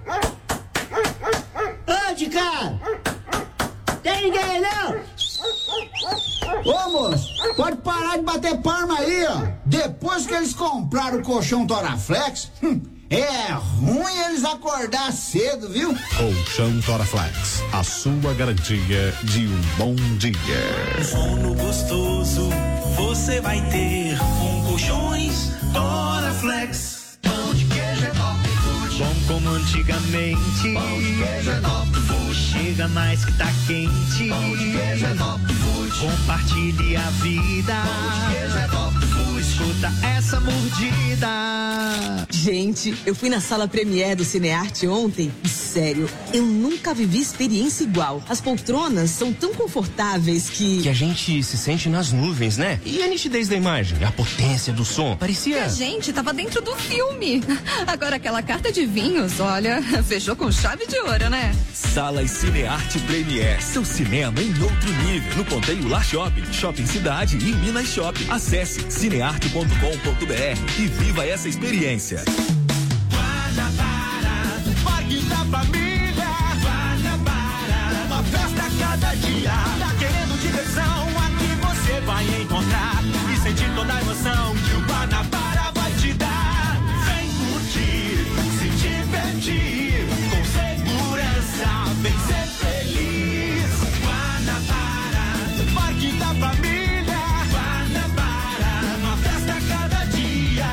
Ô, de cá! Tem ninguém não? Ô, moço, pode parar de bater palma aí, ó. Depois que eles compraram o colchão Toraflex, hum, é ruim eles acordar cedo, viu? Colchão Toraflex, a sua garantia de um bom dia. Sono gostoso você vai ter com colchões Toraflex. Pão de queijo é top food. Bom como antigamente. Pão de queijo é top food. Chega mais que tá quente. Pão de queijo é top food. Compartilhe a vida. Pão de queijo é top food. Escuta essa mordida. Gente, eu fui na sala Premiere do Cinearte ontem e, sério, eu nunca vivi experiência igual. As poltronas são tão confortáveis que... Que a gente se sente nas nuvens, né? E a nitidez da imagem, a potência do som, parecia... A gente tava dentro do filme. Agora aquela carta de vinhos, olha, fechou com chave de ouro, né? Salas Cinearte Premiere, seu cinema em outro nível. No Ponteio La Shopping, Shopping Cidade e Minas Shopping. Acesse cinearte ponto com ponto br e viva essa experiência. Guanabara, Parque da Família. Guanabara, uma festa a cada dia. Tá querendo diversão? Aqui você vai encontrar e sentir toda a emoção que o Guanabara vai te dar. Vem curtir, se divertir, com segurança, vem ser feliz. Guanabara, Parque da Família. Guanabara, uma festa a cada dia.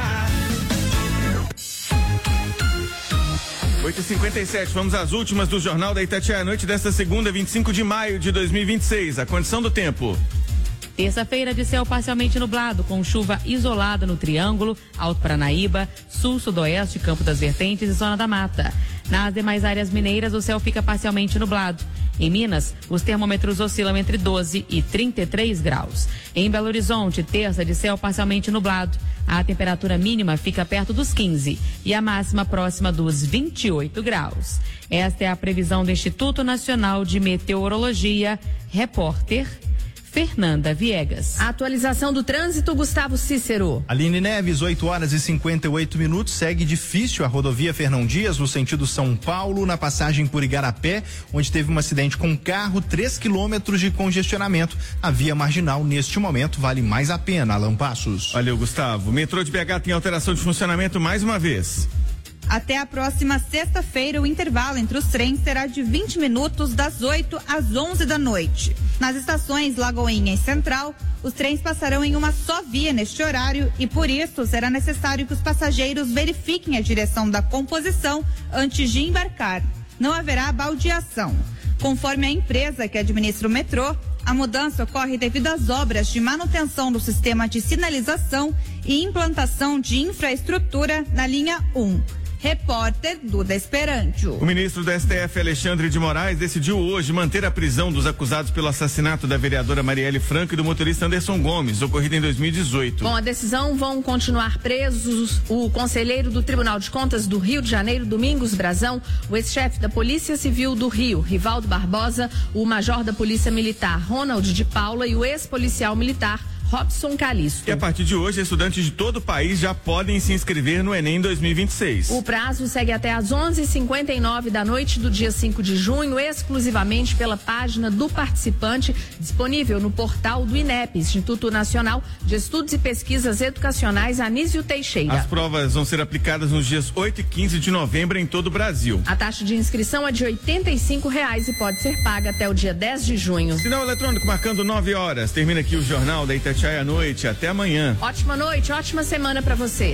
oito e cinquenta e sete, vamos às últimas do Jornal da Itatiaia Noite desta segunda, vinte e cinco de maio de dois mil e vinte e seis. A condição do tempo. Terça-feira de céu parcialmente nublado, com chuva isolada no Triângulo, Alto Paranaíba, Sul, Sudoeste, Campo das Vertentes e Zona da Mata. Nas demais áreas mineiras, o céu fica parcialmente nublado. Em Minas, os termômetros oscilam entre doze e trinta e três graus. Em Belo Horizonte, terça de céu parcialmente nublado. A temperatura mínima fica perto dos quinze e a máxima próxima dos vinte e oito graus. Esta é a previsão do Instituto Nacional de Meteorologia. Repórter Fernanda Viegas. A atualização do trânsito, Gustavo Cícero. Aline Neves, oito horas e cinquenta e oito minutos. Segue difícil a rodovia Fernão Dias, no sentido São Paulo, na passagem por Igarapé, onde teve um acidente com carro, três quilômetros de congestionamento. A via marginal, neste momento, vale mais a pena. Alan Passos. Valeu, Gustavo. O metrô de B H tem alteração de funcionamento mais uma vez. Até a próxima sexta-feira, o intervalo entre os trens será de vinte minutos, das oito às onze da noite. Nas estações Lagoinha e Central, os trens passarão em uma só via neste horário e, por isso, será necessário que os passageiros verifiquem a direção da composição antes de embarcar. Não haverá baldeação. Conforme a empresa que administra o metrô, a mudança ocorre devido às obras de manutenção do sistema de sinalização e implantação de infraestrutura na linha um. Repórter Duda Esperandio. O ministro do S T F, Alexandre de Moraes, decidiu hoje manter a prisão dos acusados pelo assassinato da vereadora Marielle Franco e do motorista Anderson Gomes, ocorrido em dois mil e dezoito. Com a decisão, vão continuar presos o conselheiro do Tribunal de Contas do Rio de Janeiro, Domingos Brazão, o ex-chefe da Polícia Civil do Rio, Rivaldo Barbosa, o major da Polícia Militar, Ronald de Paula, e o ex-policial militar, Robson Calisto. E a partir de hoje, estudantes de todo o país já podem se inscrever no Enem dois mil e vinte e seis. O prazo segue até às onze e cinquenta e nove da noite do dia cinco de junho, exclusivamente pela página do participante, disponível no portal do INEP, Instituto Nacional de Estudos e Pesquisas Educacionais Anísio Teixeira. As provas vão ser aplicadas nos dias oito e quinze de novembro em todo o Brasil. A taxa de inscrição é de oitenta e cinco reais e pode ser paga até o dia dez de junho. Sinal eletrônico marcando nove horas. Termina aqui o Jornal da Itatiaia à noite. Até amanhã. Ótima noite, ótima semana pra você.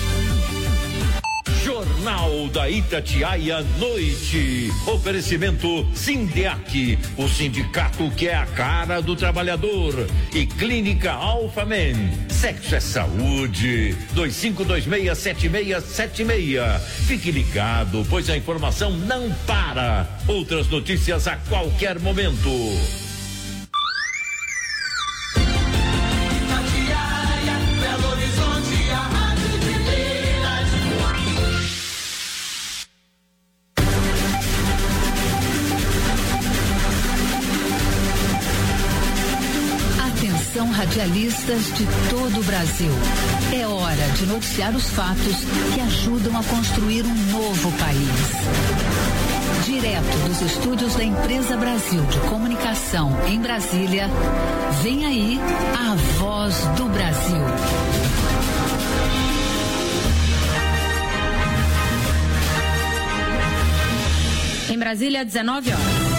Jornal da Itatiaia Noite. Oferecimento Sindeac, o sindicato que é a cara do trabalhador. E Clínica Alfamen. Sexo é saúde. dois cinco dois seis sete seis sete seis. Fique ligado, pois a informação não para. Outras notícias a qualquer momento. Radialistas de todo o Brasil. É hora de noticiar os fatos que ajudam a construir um novo país. Direto dos estúdios da Empresa Brasil de Comunicação em Brasília, vem aí a Voz do Brasil. Em Brasília, dezenove horas.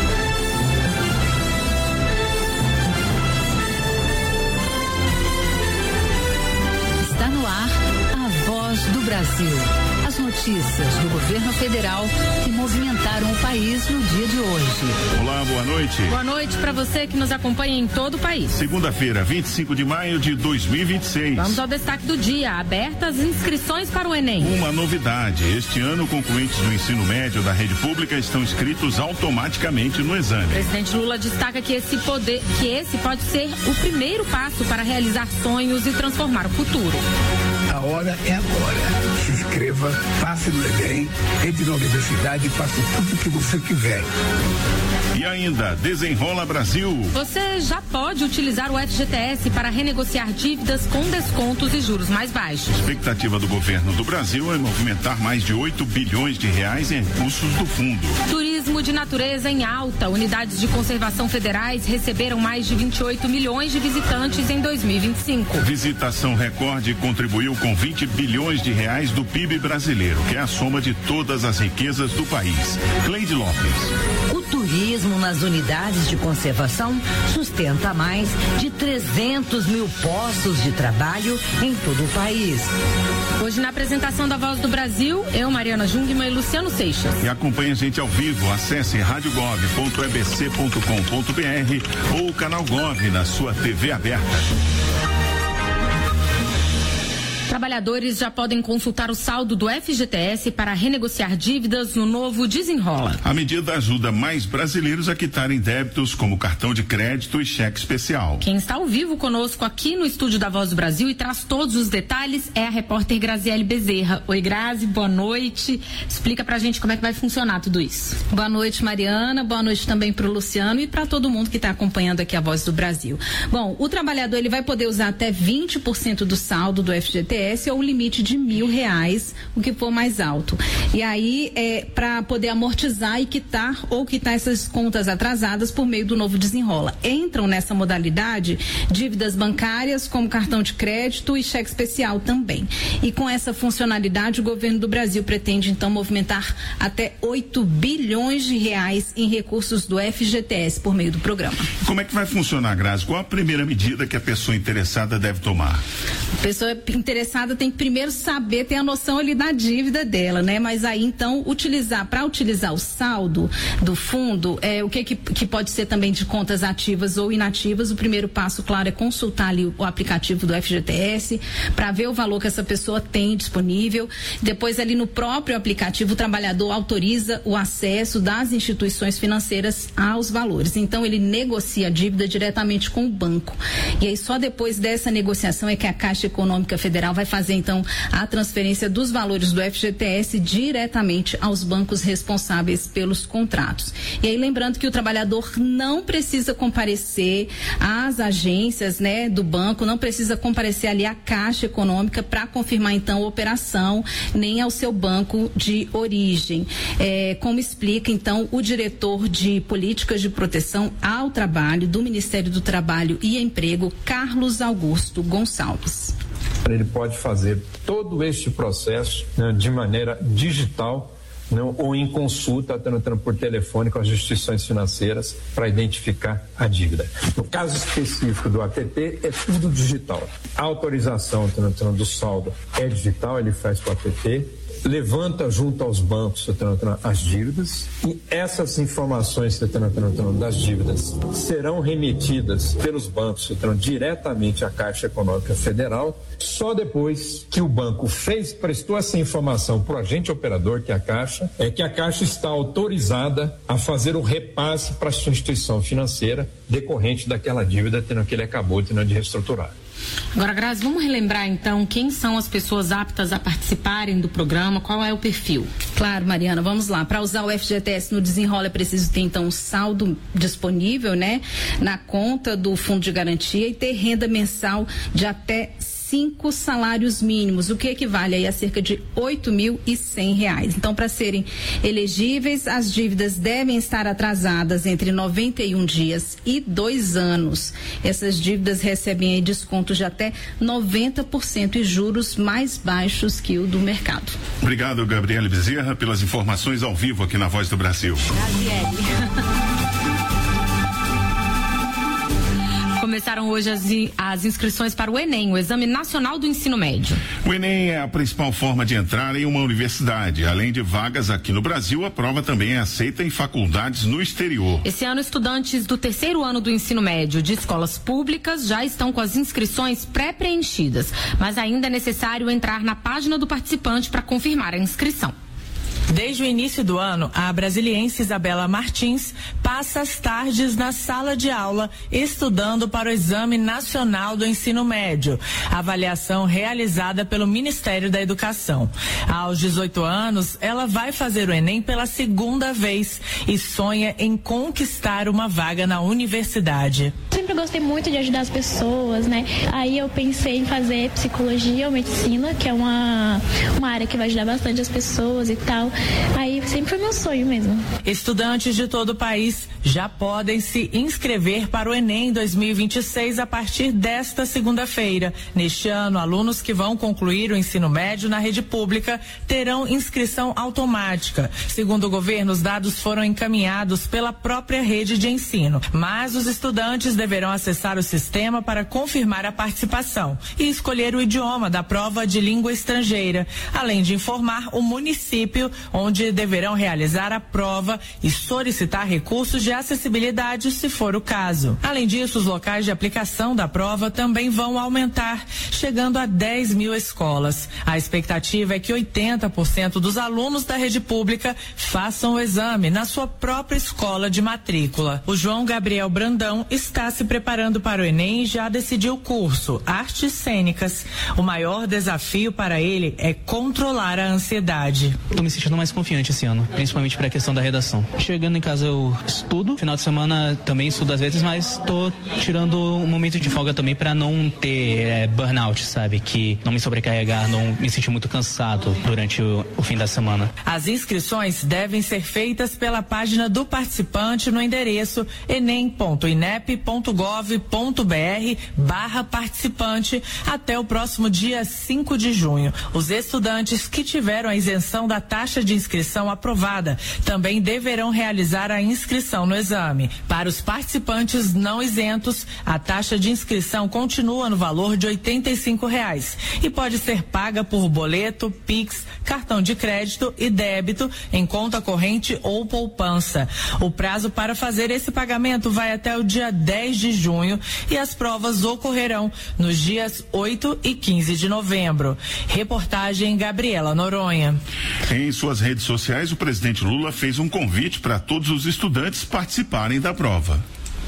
Está no ar a Voz do Brasil. As notícias do governo federal que movimentaram o país no dia de hoje. Olá, boa noite. Boa noite para você que nos acompanha em todo o país. Segunda-feira, vinte e cinco de maio de dois mil e vinte e seis. Vamos ao destaque do dia. Abertas inscrições para o Enem. Uma novidade. Este ano, concluintes do ensino médio da rede pública estão inscritos automaticamente no exame. O presidente Lula destaca que esse poder, que esse pode ser o primeiro passo para realizar sonhos e transformar o futuro. A hora é agora. Se inscreva, passe no Enem, entre na universidade e faça tudo o que você quiser. E ainda, Desenrola Brasil. Você já pode utilizar o F G T S para renegociar dívidas com descontos e juros mais baixos. A expectativa do governo do Brasil é movimentar mais de oito bilhões de reais em recursos do fundo. Turismo de natureza em alta. Unidades de conservação federais receberam mais de vinte e oito milhões de visitantes em dois mil e vinte e cinco. Visitação recorde contribuiu com vinte bilhões de reais do P I B brasileiro, que é a soma de todas as riquezas do país. Cleide Lopes. O turismo nas unidades de conservação sustenta mais de trezentos mil postos de trabalho em todo o país. Hoje, na apresentação da Voz do Brasil, eu, Mariana Jungmann e Luciano Seixas. E acompanhe a gente ao vivo. Acesse rádio gov ponto e b c ponto com ponto b r ou o canal Gov na sua T V aberta. Trabalhadores já podem consultar o saldo do F G T S para renegociar dívidas no novo Desenrola. A medida ajuda mais brasileiros a quitarem débitos como cartão de crédito e cheque especial. Quem está ao vivo conosco aqui no estúdio da Voz do Brasil e traz todos os detalhes é a repórter Graziele Bezerra. Oi, Grazi, boa noite. Explica pra gente como é que vai funcionar tudo isso. Boa noite, Mariana. Boa noite também pro Luciano e para todo mundo que está acompanhando aqui a Voz do Brasil. Bom, o trabalhador ele vai poder usar até vinte por cento do saldo do F G T S ou o limite de mil reais, o que for mais alto. E aí é para poder amortizar e quitar ou quitar essas contas atrasadas por meio do novo Desenrola. Entram nessa modalidade dívidas bancárias como cartão de crédito e cheque especial também. E com essa funcionalidade o governo do Brasil pretende então movimentar até oito bilhões de reais em recursos do F G T S por meio do programa. Como é que vai funcionar, Grazi? Qual a primeira medida que a pessoa interessada deve tomar? A pessoa interessada tem que primeiro saber, ter a noção ali da dívida dela, né? Mas aí então utilizar, para utilizar o saldo do fundo, é, o que, que que pode ser também de contas ativas ou inativas, o primeiro passo, claro, é consultar ali o, o aplicativo do F G T S para ver o valor que essa pessoa tem disponível. Depois ali no próprio aplicativo o trabalhador autoriza o acesso das instituições financeiras aos valores. Então ele negocia a dívida diretamente com o banco. E aí só depois dessa negociação é que a Caixa Econômica Federal vai fazer então a transferência dos valores do F G T S diretamente aos bancos responsáveis pelos contratos. E aí lembrando que o trabalhador não precisa comparecer às agências, né, do banco, não precisa comparecer ali à Caixa Econômica para confirmar então a operação, nem ao seu banco de origem. É, como explica então o diretor de Políticas de Proteção ao Trabalho do Ministério do Trabalho e Emprego, Carlos Augusto Gonçalves. Ele pode fazer todo este processo, né, de maneira digital, não, ou em consulta, tanto por telefone com as instituições financeiras para identificar a dívida. No caso específico do A T P, é tudo digital. A autorização tanto, do saldo é digital, ele faz com o A T P, levanta junto aos bancos as dívidas e essas informações das dívidas serão remetidas pelos bancos diretamente à Caixa Econômica Federal. Só depois que o banco fez, prestou essa informação para o agente operador, que é a Caixa, é que a Caixa está autorizada a fazer o repasse para a sua instituição financeira decorrente daquela dívida que ele acabou de reestruturar. Agora, Grazi, vamos relembrar então quem são as pessoas aptas a participarem do programa, qual é o perfil? Claro, Mariana, vamos lá. Para usar o F G T S no Desenrola é preciso ter então um saldo disponível, né, na conta do Fundo de Garantia e ter renda mensal de até cinco salários mínimos, o que equivale aí a cerca de oito mil e cem reais. Então, para serem elegíveis, as dívidas devem estar atrasadas entre noventa e um dias e dois anos. Essas dívidas recebem aí descontos de até noventa por cento e juros mais baixos que o do mercado. Obrigado, Gabriele Bezerra, pelas informações ao vivo aqui na Voz do Brasil. Gabriele. Começaram hoje as, as inscrições para o Enem, o Exame Nacional do Ensino Médio. O Enem é a principal forma de entrar em uma universidade. Além de vagas aqui no Brasil, a prova também é aceita em faculdades no exterior. Esse ano, estudantes do terceiro ano do ensino médio de escolas públicas já estão com as inscrições pré-preenchidas, mas ainda é necessário entrar na página do participante para confirmar a inscrição. Desde o início do ano, a brasiliense Isabela Martins passa as tardes na sala de aula estudando para o Exame Nacional do Ensino Médio, avaliação realizada pelo Ministério da Educação. Aos dezoito anos, ela vai fazer o Enem pela segunda vez e sonha em conquistar uma vaga na universidade. Sempre gostei muito de ajudar as pessoas, né? Aí eu pensei em fazer psicologia ou medicina, que é uma, uma área que vai ajudar bastante as pessoas e tal. Aí sempre foi meu sonho mesmo. Estudantes de todo o país já podem se inscrever para o Enem dois mil e vinte e seis a partir desta segunda-feira. Neste ano, alunos que vão concluir o ensino médio na rede pública terão inscrição automática. Segundo o governo, os dados foram encaminhados pela própria rede de ensino, mas os estudantes deverão acessar o sistema para confirmar a participação e escolher o idioma da prova de língua estrangeira, além de informar o município onde deverão realizar a prova e solicitar recursos recursos de acessibilidade, se for o caso. Além disso, os locais de aplicação da prova também vão aumentar, chegando a dez mil escolas. A expectativa é que oitenta por cento dos alunos da rede pública façam o exame na sua própria escola de matrícula. O João Gabriel Brandão está se preparando para o Enem e já decidiu o curso Artes Cênicas. O maior desafio para ele é controlar a ansiedade. Estou me sentindo mais confiante esse ano, principalmente para a questão da redação. Chegando em casa eu estudo, final de semana também estudo às vezes, mas estou tirando um momento de folga também para não ter é, burnout, sabe? Que não me sobrecarregar, não me sentir muito cansado durante o, o fim da semana. As inscrições devem ser feitas pela página do participante no endereço enem ponto inep ponto gov ponto br barra participante até o próximo dia cinco de junho. Os estudantes que tiveram a isenção da taxa de inscrição aprovada também deverão realizar a inscrição no exame. Para os participantes não isentos, a taxa de inscrição continua no valor de oitenta e cinco reais e pode ser paga por boleto, Pix, cartão de crédito e débito em conta corrente ou poupança. O prazo para fazer esse pagamento vai até o dia dez de junho e as provas ocorrerão nos dias oito e quinze de novembro. Reportagem Gabriela Noronha. Em suas redes sociais, o presidente Lula fez um convite para todos os estudantes participarem da prova.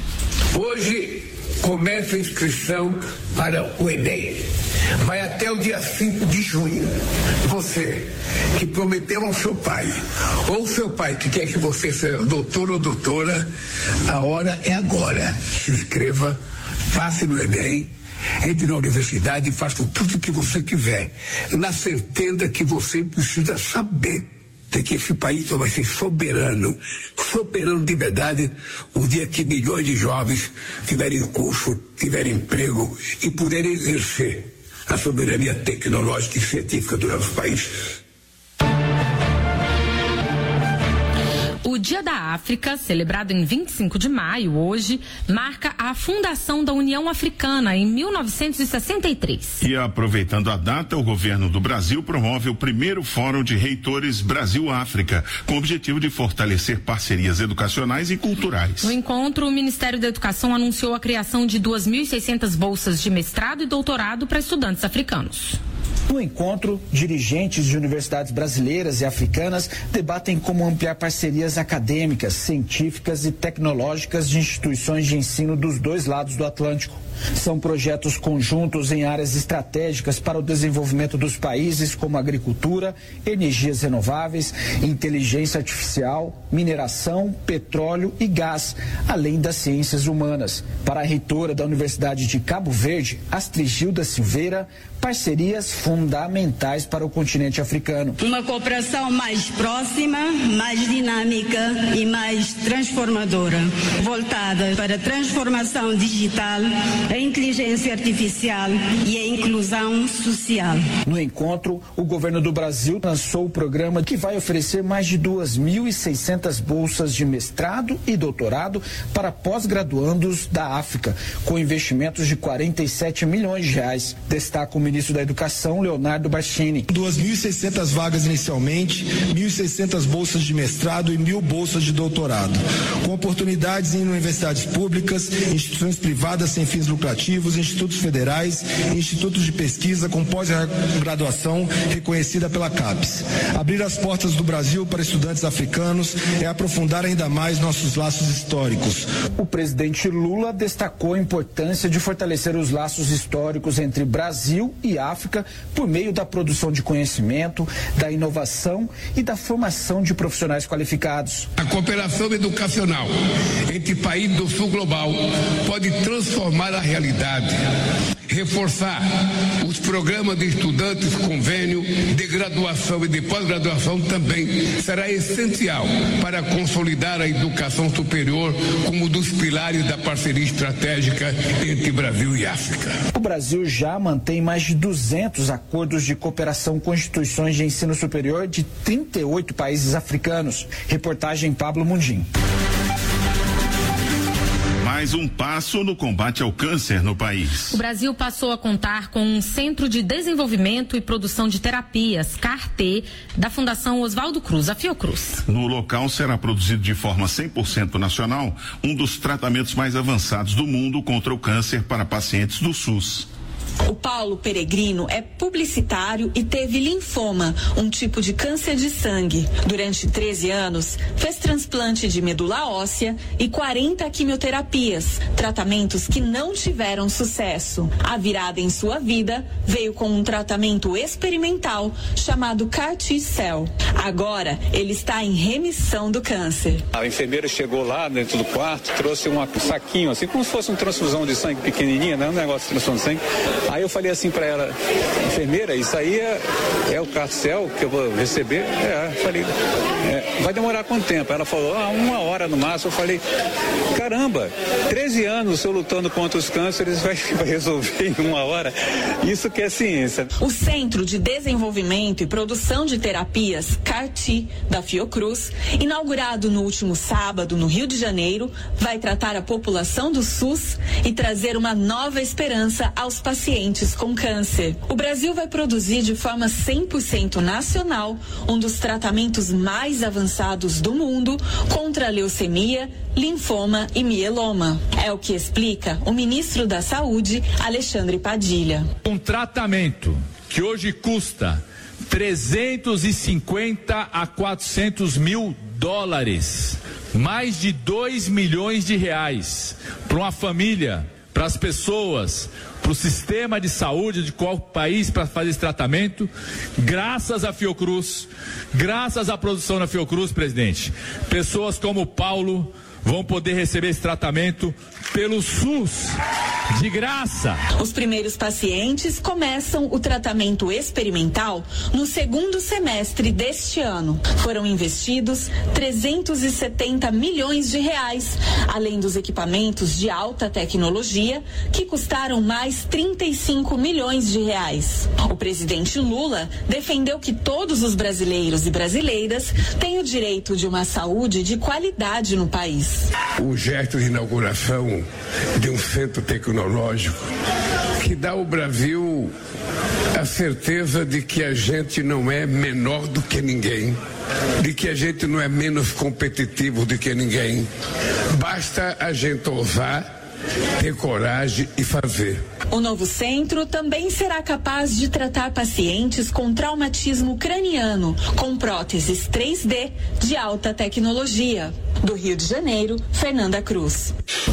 Hoje começa a inscrição para o Enem. Vai até o dia cinco de junho. Você que prometeu ao seu pai, ou seu pai que quer que você seja doutor ou doutora, a hora é agora. Se inscreva, faça no Enem, entre na universidade e faça tudo o que você quiser, na certeza que você precisa saber de que esse país vai ser soberano, soberano de verdade, o dia que milhões de jovens tiverem curso, tiverem emprego e puderem exercer a soberania tecnológica e científica do nosso país. O Dia da África, celebrado em vinte e cinco de maio, hoje, marca a fundação da União Africana em mil novecentos e sessenta e três. E aproveitando a data, o governo do Brasil promove o primeiro Fórum de Reitores Brasil-África, com o objetivo de fortalecer parcerias educacionais e culturais. No encontro, o Ministério da Educação anunciou a criação de duas mil e seiscentas bolsas de mestrado e doutorado para estudantes africanos. No encontro, dirigentes de universidades brasileiras e africanas debatem como ampliar parcerias acadêmicas, científicas e tecnológicas de instituições de ensino dos dois lados do Atlântico. São projetos conjuntos em áreas estratégicas para o desenvolvimento dos países, como agricultura, energias renováveis, inteligência artificial, mineração, petróleo e gás, além das ciências humanas. Para a reitora da Universidade de Cabo Verde, Astrid Gilda Silveira, parcerias fundamentais para o continente africano. Uma cooperação mais próxima, mais dinâmica e mais transformadora, voltada para a transformação digital, a inteligência artificial e a inclusão social. No encontro, o governo do Brasil lançou o programa que vai oferecer mais de duas mil e seiscentas bolsas de mestrado e doutorado para pós-graduandos da África, com investimentos de quarenta e sete milhões de reais. Destaca o ministro da Educação, Leonardo Barchini. duas mil e seiscentas vagas inicialmente, mil e seiscentas bolsas de mestrado e mil bolsas de doutorado, com oportunidades em universidades públicas, instituições privadas sem fins lucrativos, institutos federais, institutos de pesquisa com pós-graduação reconhecida pela CAPES. Abrir as portas do Brasil para estudantes africanos é aprofundar ainda mais nossos laços históricos. O presidente Lula destacou a importância de fortalecer os laços históricos entre Brasil e África por meio da produção de conhecimento, da inovação e da formação de profissionais qualificados. A cooperação educacional entre países do sul global pode transformar a realidade, reforçar os programas de estudantes convênio de graduação e de pós-graduação também será essencial para consolidar a educação superior como um dos pilares da parceria estratégica entre Brasil e África. O Brasil já mantém mais de duzentos acordos de cooperação com instituições de ensino superior de trinta e oito países africanos. Reportagem Pablo Mundim. Mais um passo no combate ao câncer no país. O Brasil passou a contar com um Centro de Desenvolvimento e Produção de Terapias, C A R T, da Fundação Oswaldo Cruz, a Fiocruz. No local será produzido de forma cem por cento nacional um dos tratamentos mais avançados do mundo contra o câncer para pacientes do SUS. O Paulo Peregrino é publicitário e teve linfoma, um tipo de câncer de sangue. Durante treze anos, fez transplante de medula óssea e quarenta quimioterapias, tratamentos que não tiveram sucesso. A virada em sua vida veio com um tratamento experimental chamado C A R T-Cell. Agora, ele está em remissão do câncer. A enfermeira chegou lá dentro do quarto, trouxe um saquinho, assim como se fosse uma transfusão de sangue pequenininha, né? Um negócio de transfusão de sangue. Aí eu falei assim para ela, enfermeira, isso aí é, é o C A R T-Cell que eu vou receber? É, eu falei, é, vai demorar quanto tempo? Ela falou, ah, uma hora no máximo. Eu falei, caramba, treze anos eu lutando contra os cânceres, vai, vai resolver em uma hora? Isso que é ciência. O Centro de Desenvolvimento e Produção de Terapias, C A R T, da Fiocruz, inaugurado no último sábado no Rio de Janeiro, vai tratar a população do SUS e trazer uma nova esperança aos pacientes com câncer. O Brasil vai produzir de forma cem por cento nacional um dos tratamentos mais avançados do mundo contra a leucemia, linfoma e mieloma. É o que explica o ministro da Saúde, Alexandre Padilha. Um tratamento que hoje custa trezentos e cinquenta a quatrocentos mil dólares, mais de dois milhões de reais, para uma família, para as pessoas, para o sistema de saúde de qual país para fazer esse tratamento, graças à Fiocruz, graças à produção da Fiocruz, presidente. Pessoas como o Paulo vão poder receber esse tratamento pelo SUS, de graça. Os primeiros pacientes começam o tratamento experimental no segundo semestre deste ano. Foram investidos trezentos e setenta milhões de reais, além dos equipamentos de alta tecnologia, que custaram mais trinta e cinco milhões de reais. O presidente Lula defendeu que todos os brasileiros e brasileiras têm o direito de uma saúde de qualidade no país. O gesto de inauguração de um centro tecnológico que dá ao Brasil a certeza de que a gente não é menor do que ninguém, de que a gente não é menos competitivo do que ninguém. Basta a gente ousar, ter coragem e fazer. O novo centro também será capaz de tratar pacientes com traumatismo craniano, com próteses três D de alta tecnologia. Do Rio de Janeiro, Fernanda Cruz.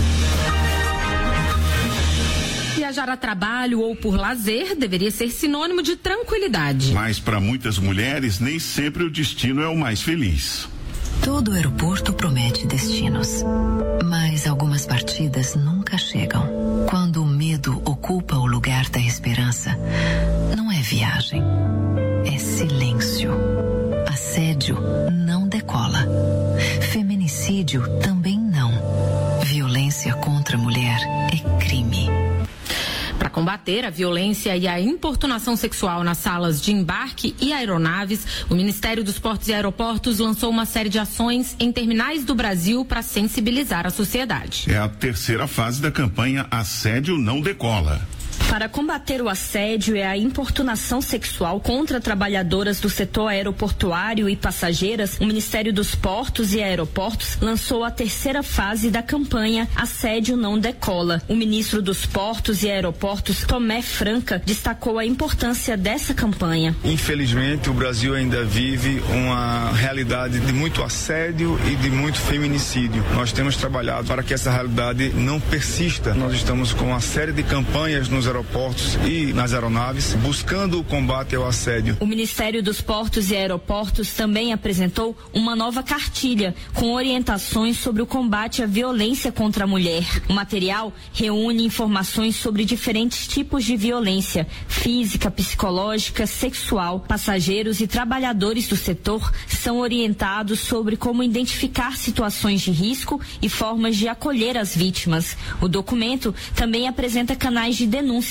Viajar a trabalho ou por lazer deveria ser sinônimo de tranquilidade. Mas para muitas mulheres, nem sempre o destino é o mais feliz. Todo aeroporto promete destinos, mas algumas partidas nunca chegam. Quando o medo ocupa o lugar da esperança, não é viagem, é silêncio. Assédio não decola. Feminicídio também não. Violência contra a mulher é crime. Para combater a violência e a importunação sexual nas salas de embarque e aeronaves, o Ministério dos Portos e Aeroportos lançou uma série de ações em terminais do Brasil para sensibilizar a sociedade. É a terceira fase da campanha Assédio Não Decola. Para combater o assédio e a importunação sexual contra trabalhadoras do setor aeroportuário e passageiras, o Ministério dos Portos e Aeroportos lançou a terceira fase da campanha Assédio Não Decola. O ministro dos Portos e Aeroportos, Tomé Franca, destacou a importância dessa campanha. Infelizmente, o Brasil ainda vive uma realidade de muito assédio e de muito feminicídio. Nós temos trabalhado para que essa realidade não persista. Nós estamos com uma série de campanhas nos aeroportos e nas aeronaves, buscando o combate ao assédio. O Ministério dos Portos e Aeroportos também apresentou uma nova cartilha com orientações sobre o combate à violência contra a mulher. O material reúne informações sobre diferentes tipos de violência física, psicológica, sexual. Passageiros e trabalhadores do setor são orientados sobre como identificar situações de risco e formas de acolher as vítimas. O documento também apresenta canais de denúncia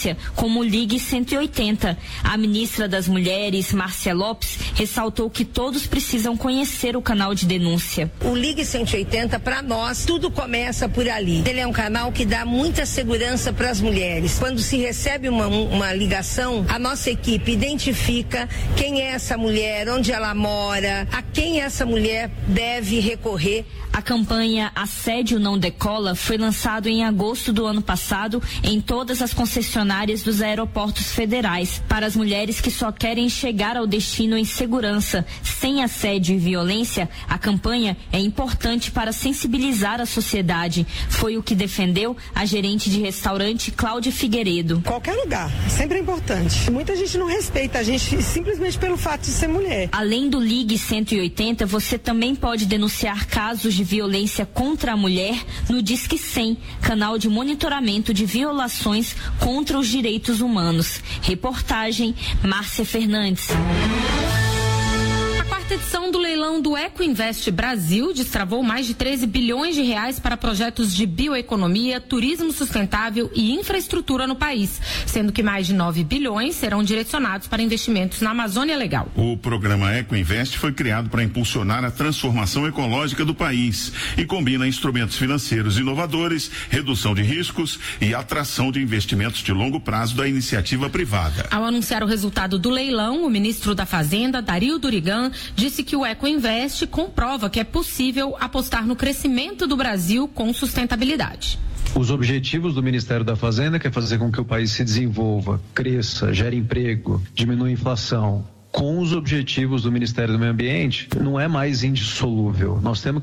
denúncia, como o Ligue cento e oitenta. A ministra das Mulheres, Márcia Lopes, ressaltou que todos precisam conhecer o canal de denúncia. O Ligue cento e oitenta, para nós, tudo começa por ali. Ele é um canal que dá muita segurança para as mulheres. Quando se recebe uma, uma ligação, a nossa equipe identifica quem é essa mulher, onde ela mora, a quem essa mulher deve recorrer. A campanha Assédio Não Decola foi lançado em agosto do ano passado em todas as concessionárias dos aeroportos federais. Para as mulheres que só querem chegar ao destino em segurança, sem assédio e violência, a campanha é importante para sensibilizar a sociedade. Foi o que defendeu a gerente de restaurante Cláudia Figueiredo. Qualquer lugar, sempre é importante. Muita gente não respeita a gente simplesmente pelo fato de ser mulher. Além do Ligue cento e oitenta, você também pode denunciar casos de violência contra a mulher no Disque cem, canal de monitoramento de violações contra os direitos humanos. Reportagem Márcia Fernandes. A edição do leilão do Ecoinvest Brasil destravou mais de treze bilhões de reais para projetos de bioeconomia, turismo sustentável e infraestrutura no país, sendo que mais de nove bilhões serão direcionados para investimentos na Amazônia Legal. O programa Ecoinvest foi criado para impulsionar a transformação ecológica do país e combina instrumentos financeiros inovadores, redução de riscos e atração de investimentos de longo prazo da iniciativa privada. Ao anunciar o resultado do leilão, o ministro da Fazenda, Dario Durigan, disse que o Ecoinvest comprova que é possível apostar no crescimento do Brasil com sustentabilidade. Os objetivos do Ministério da Fazenda, que é fazer com que o país se desenvolva, cresça, gere emprego, diminua a inflação, com os objetivos do Ministério do Meio Ambiente, não é mais indissolúvel. Nós temos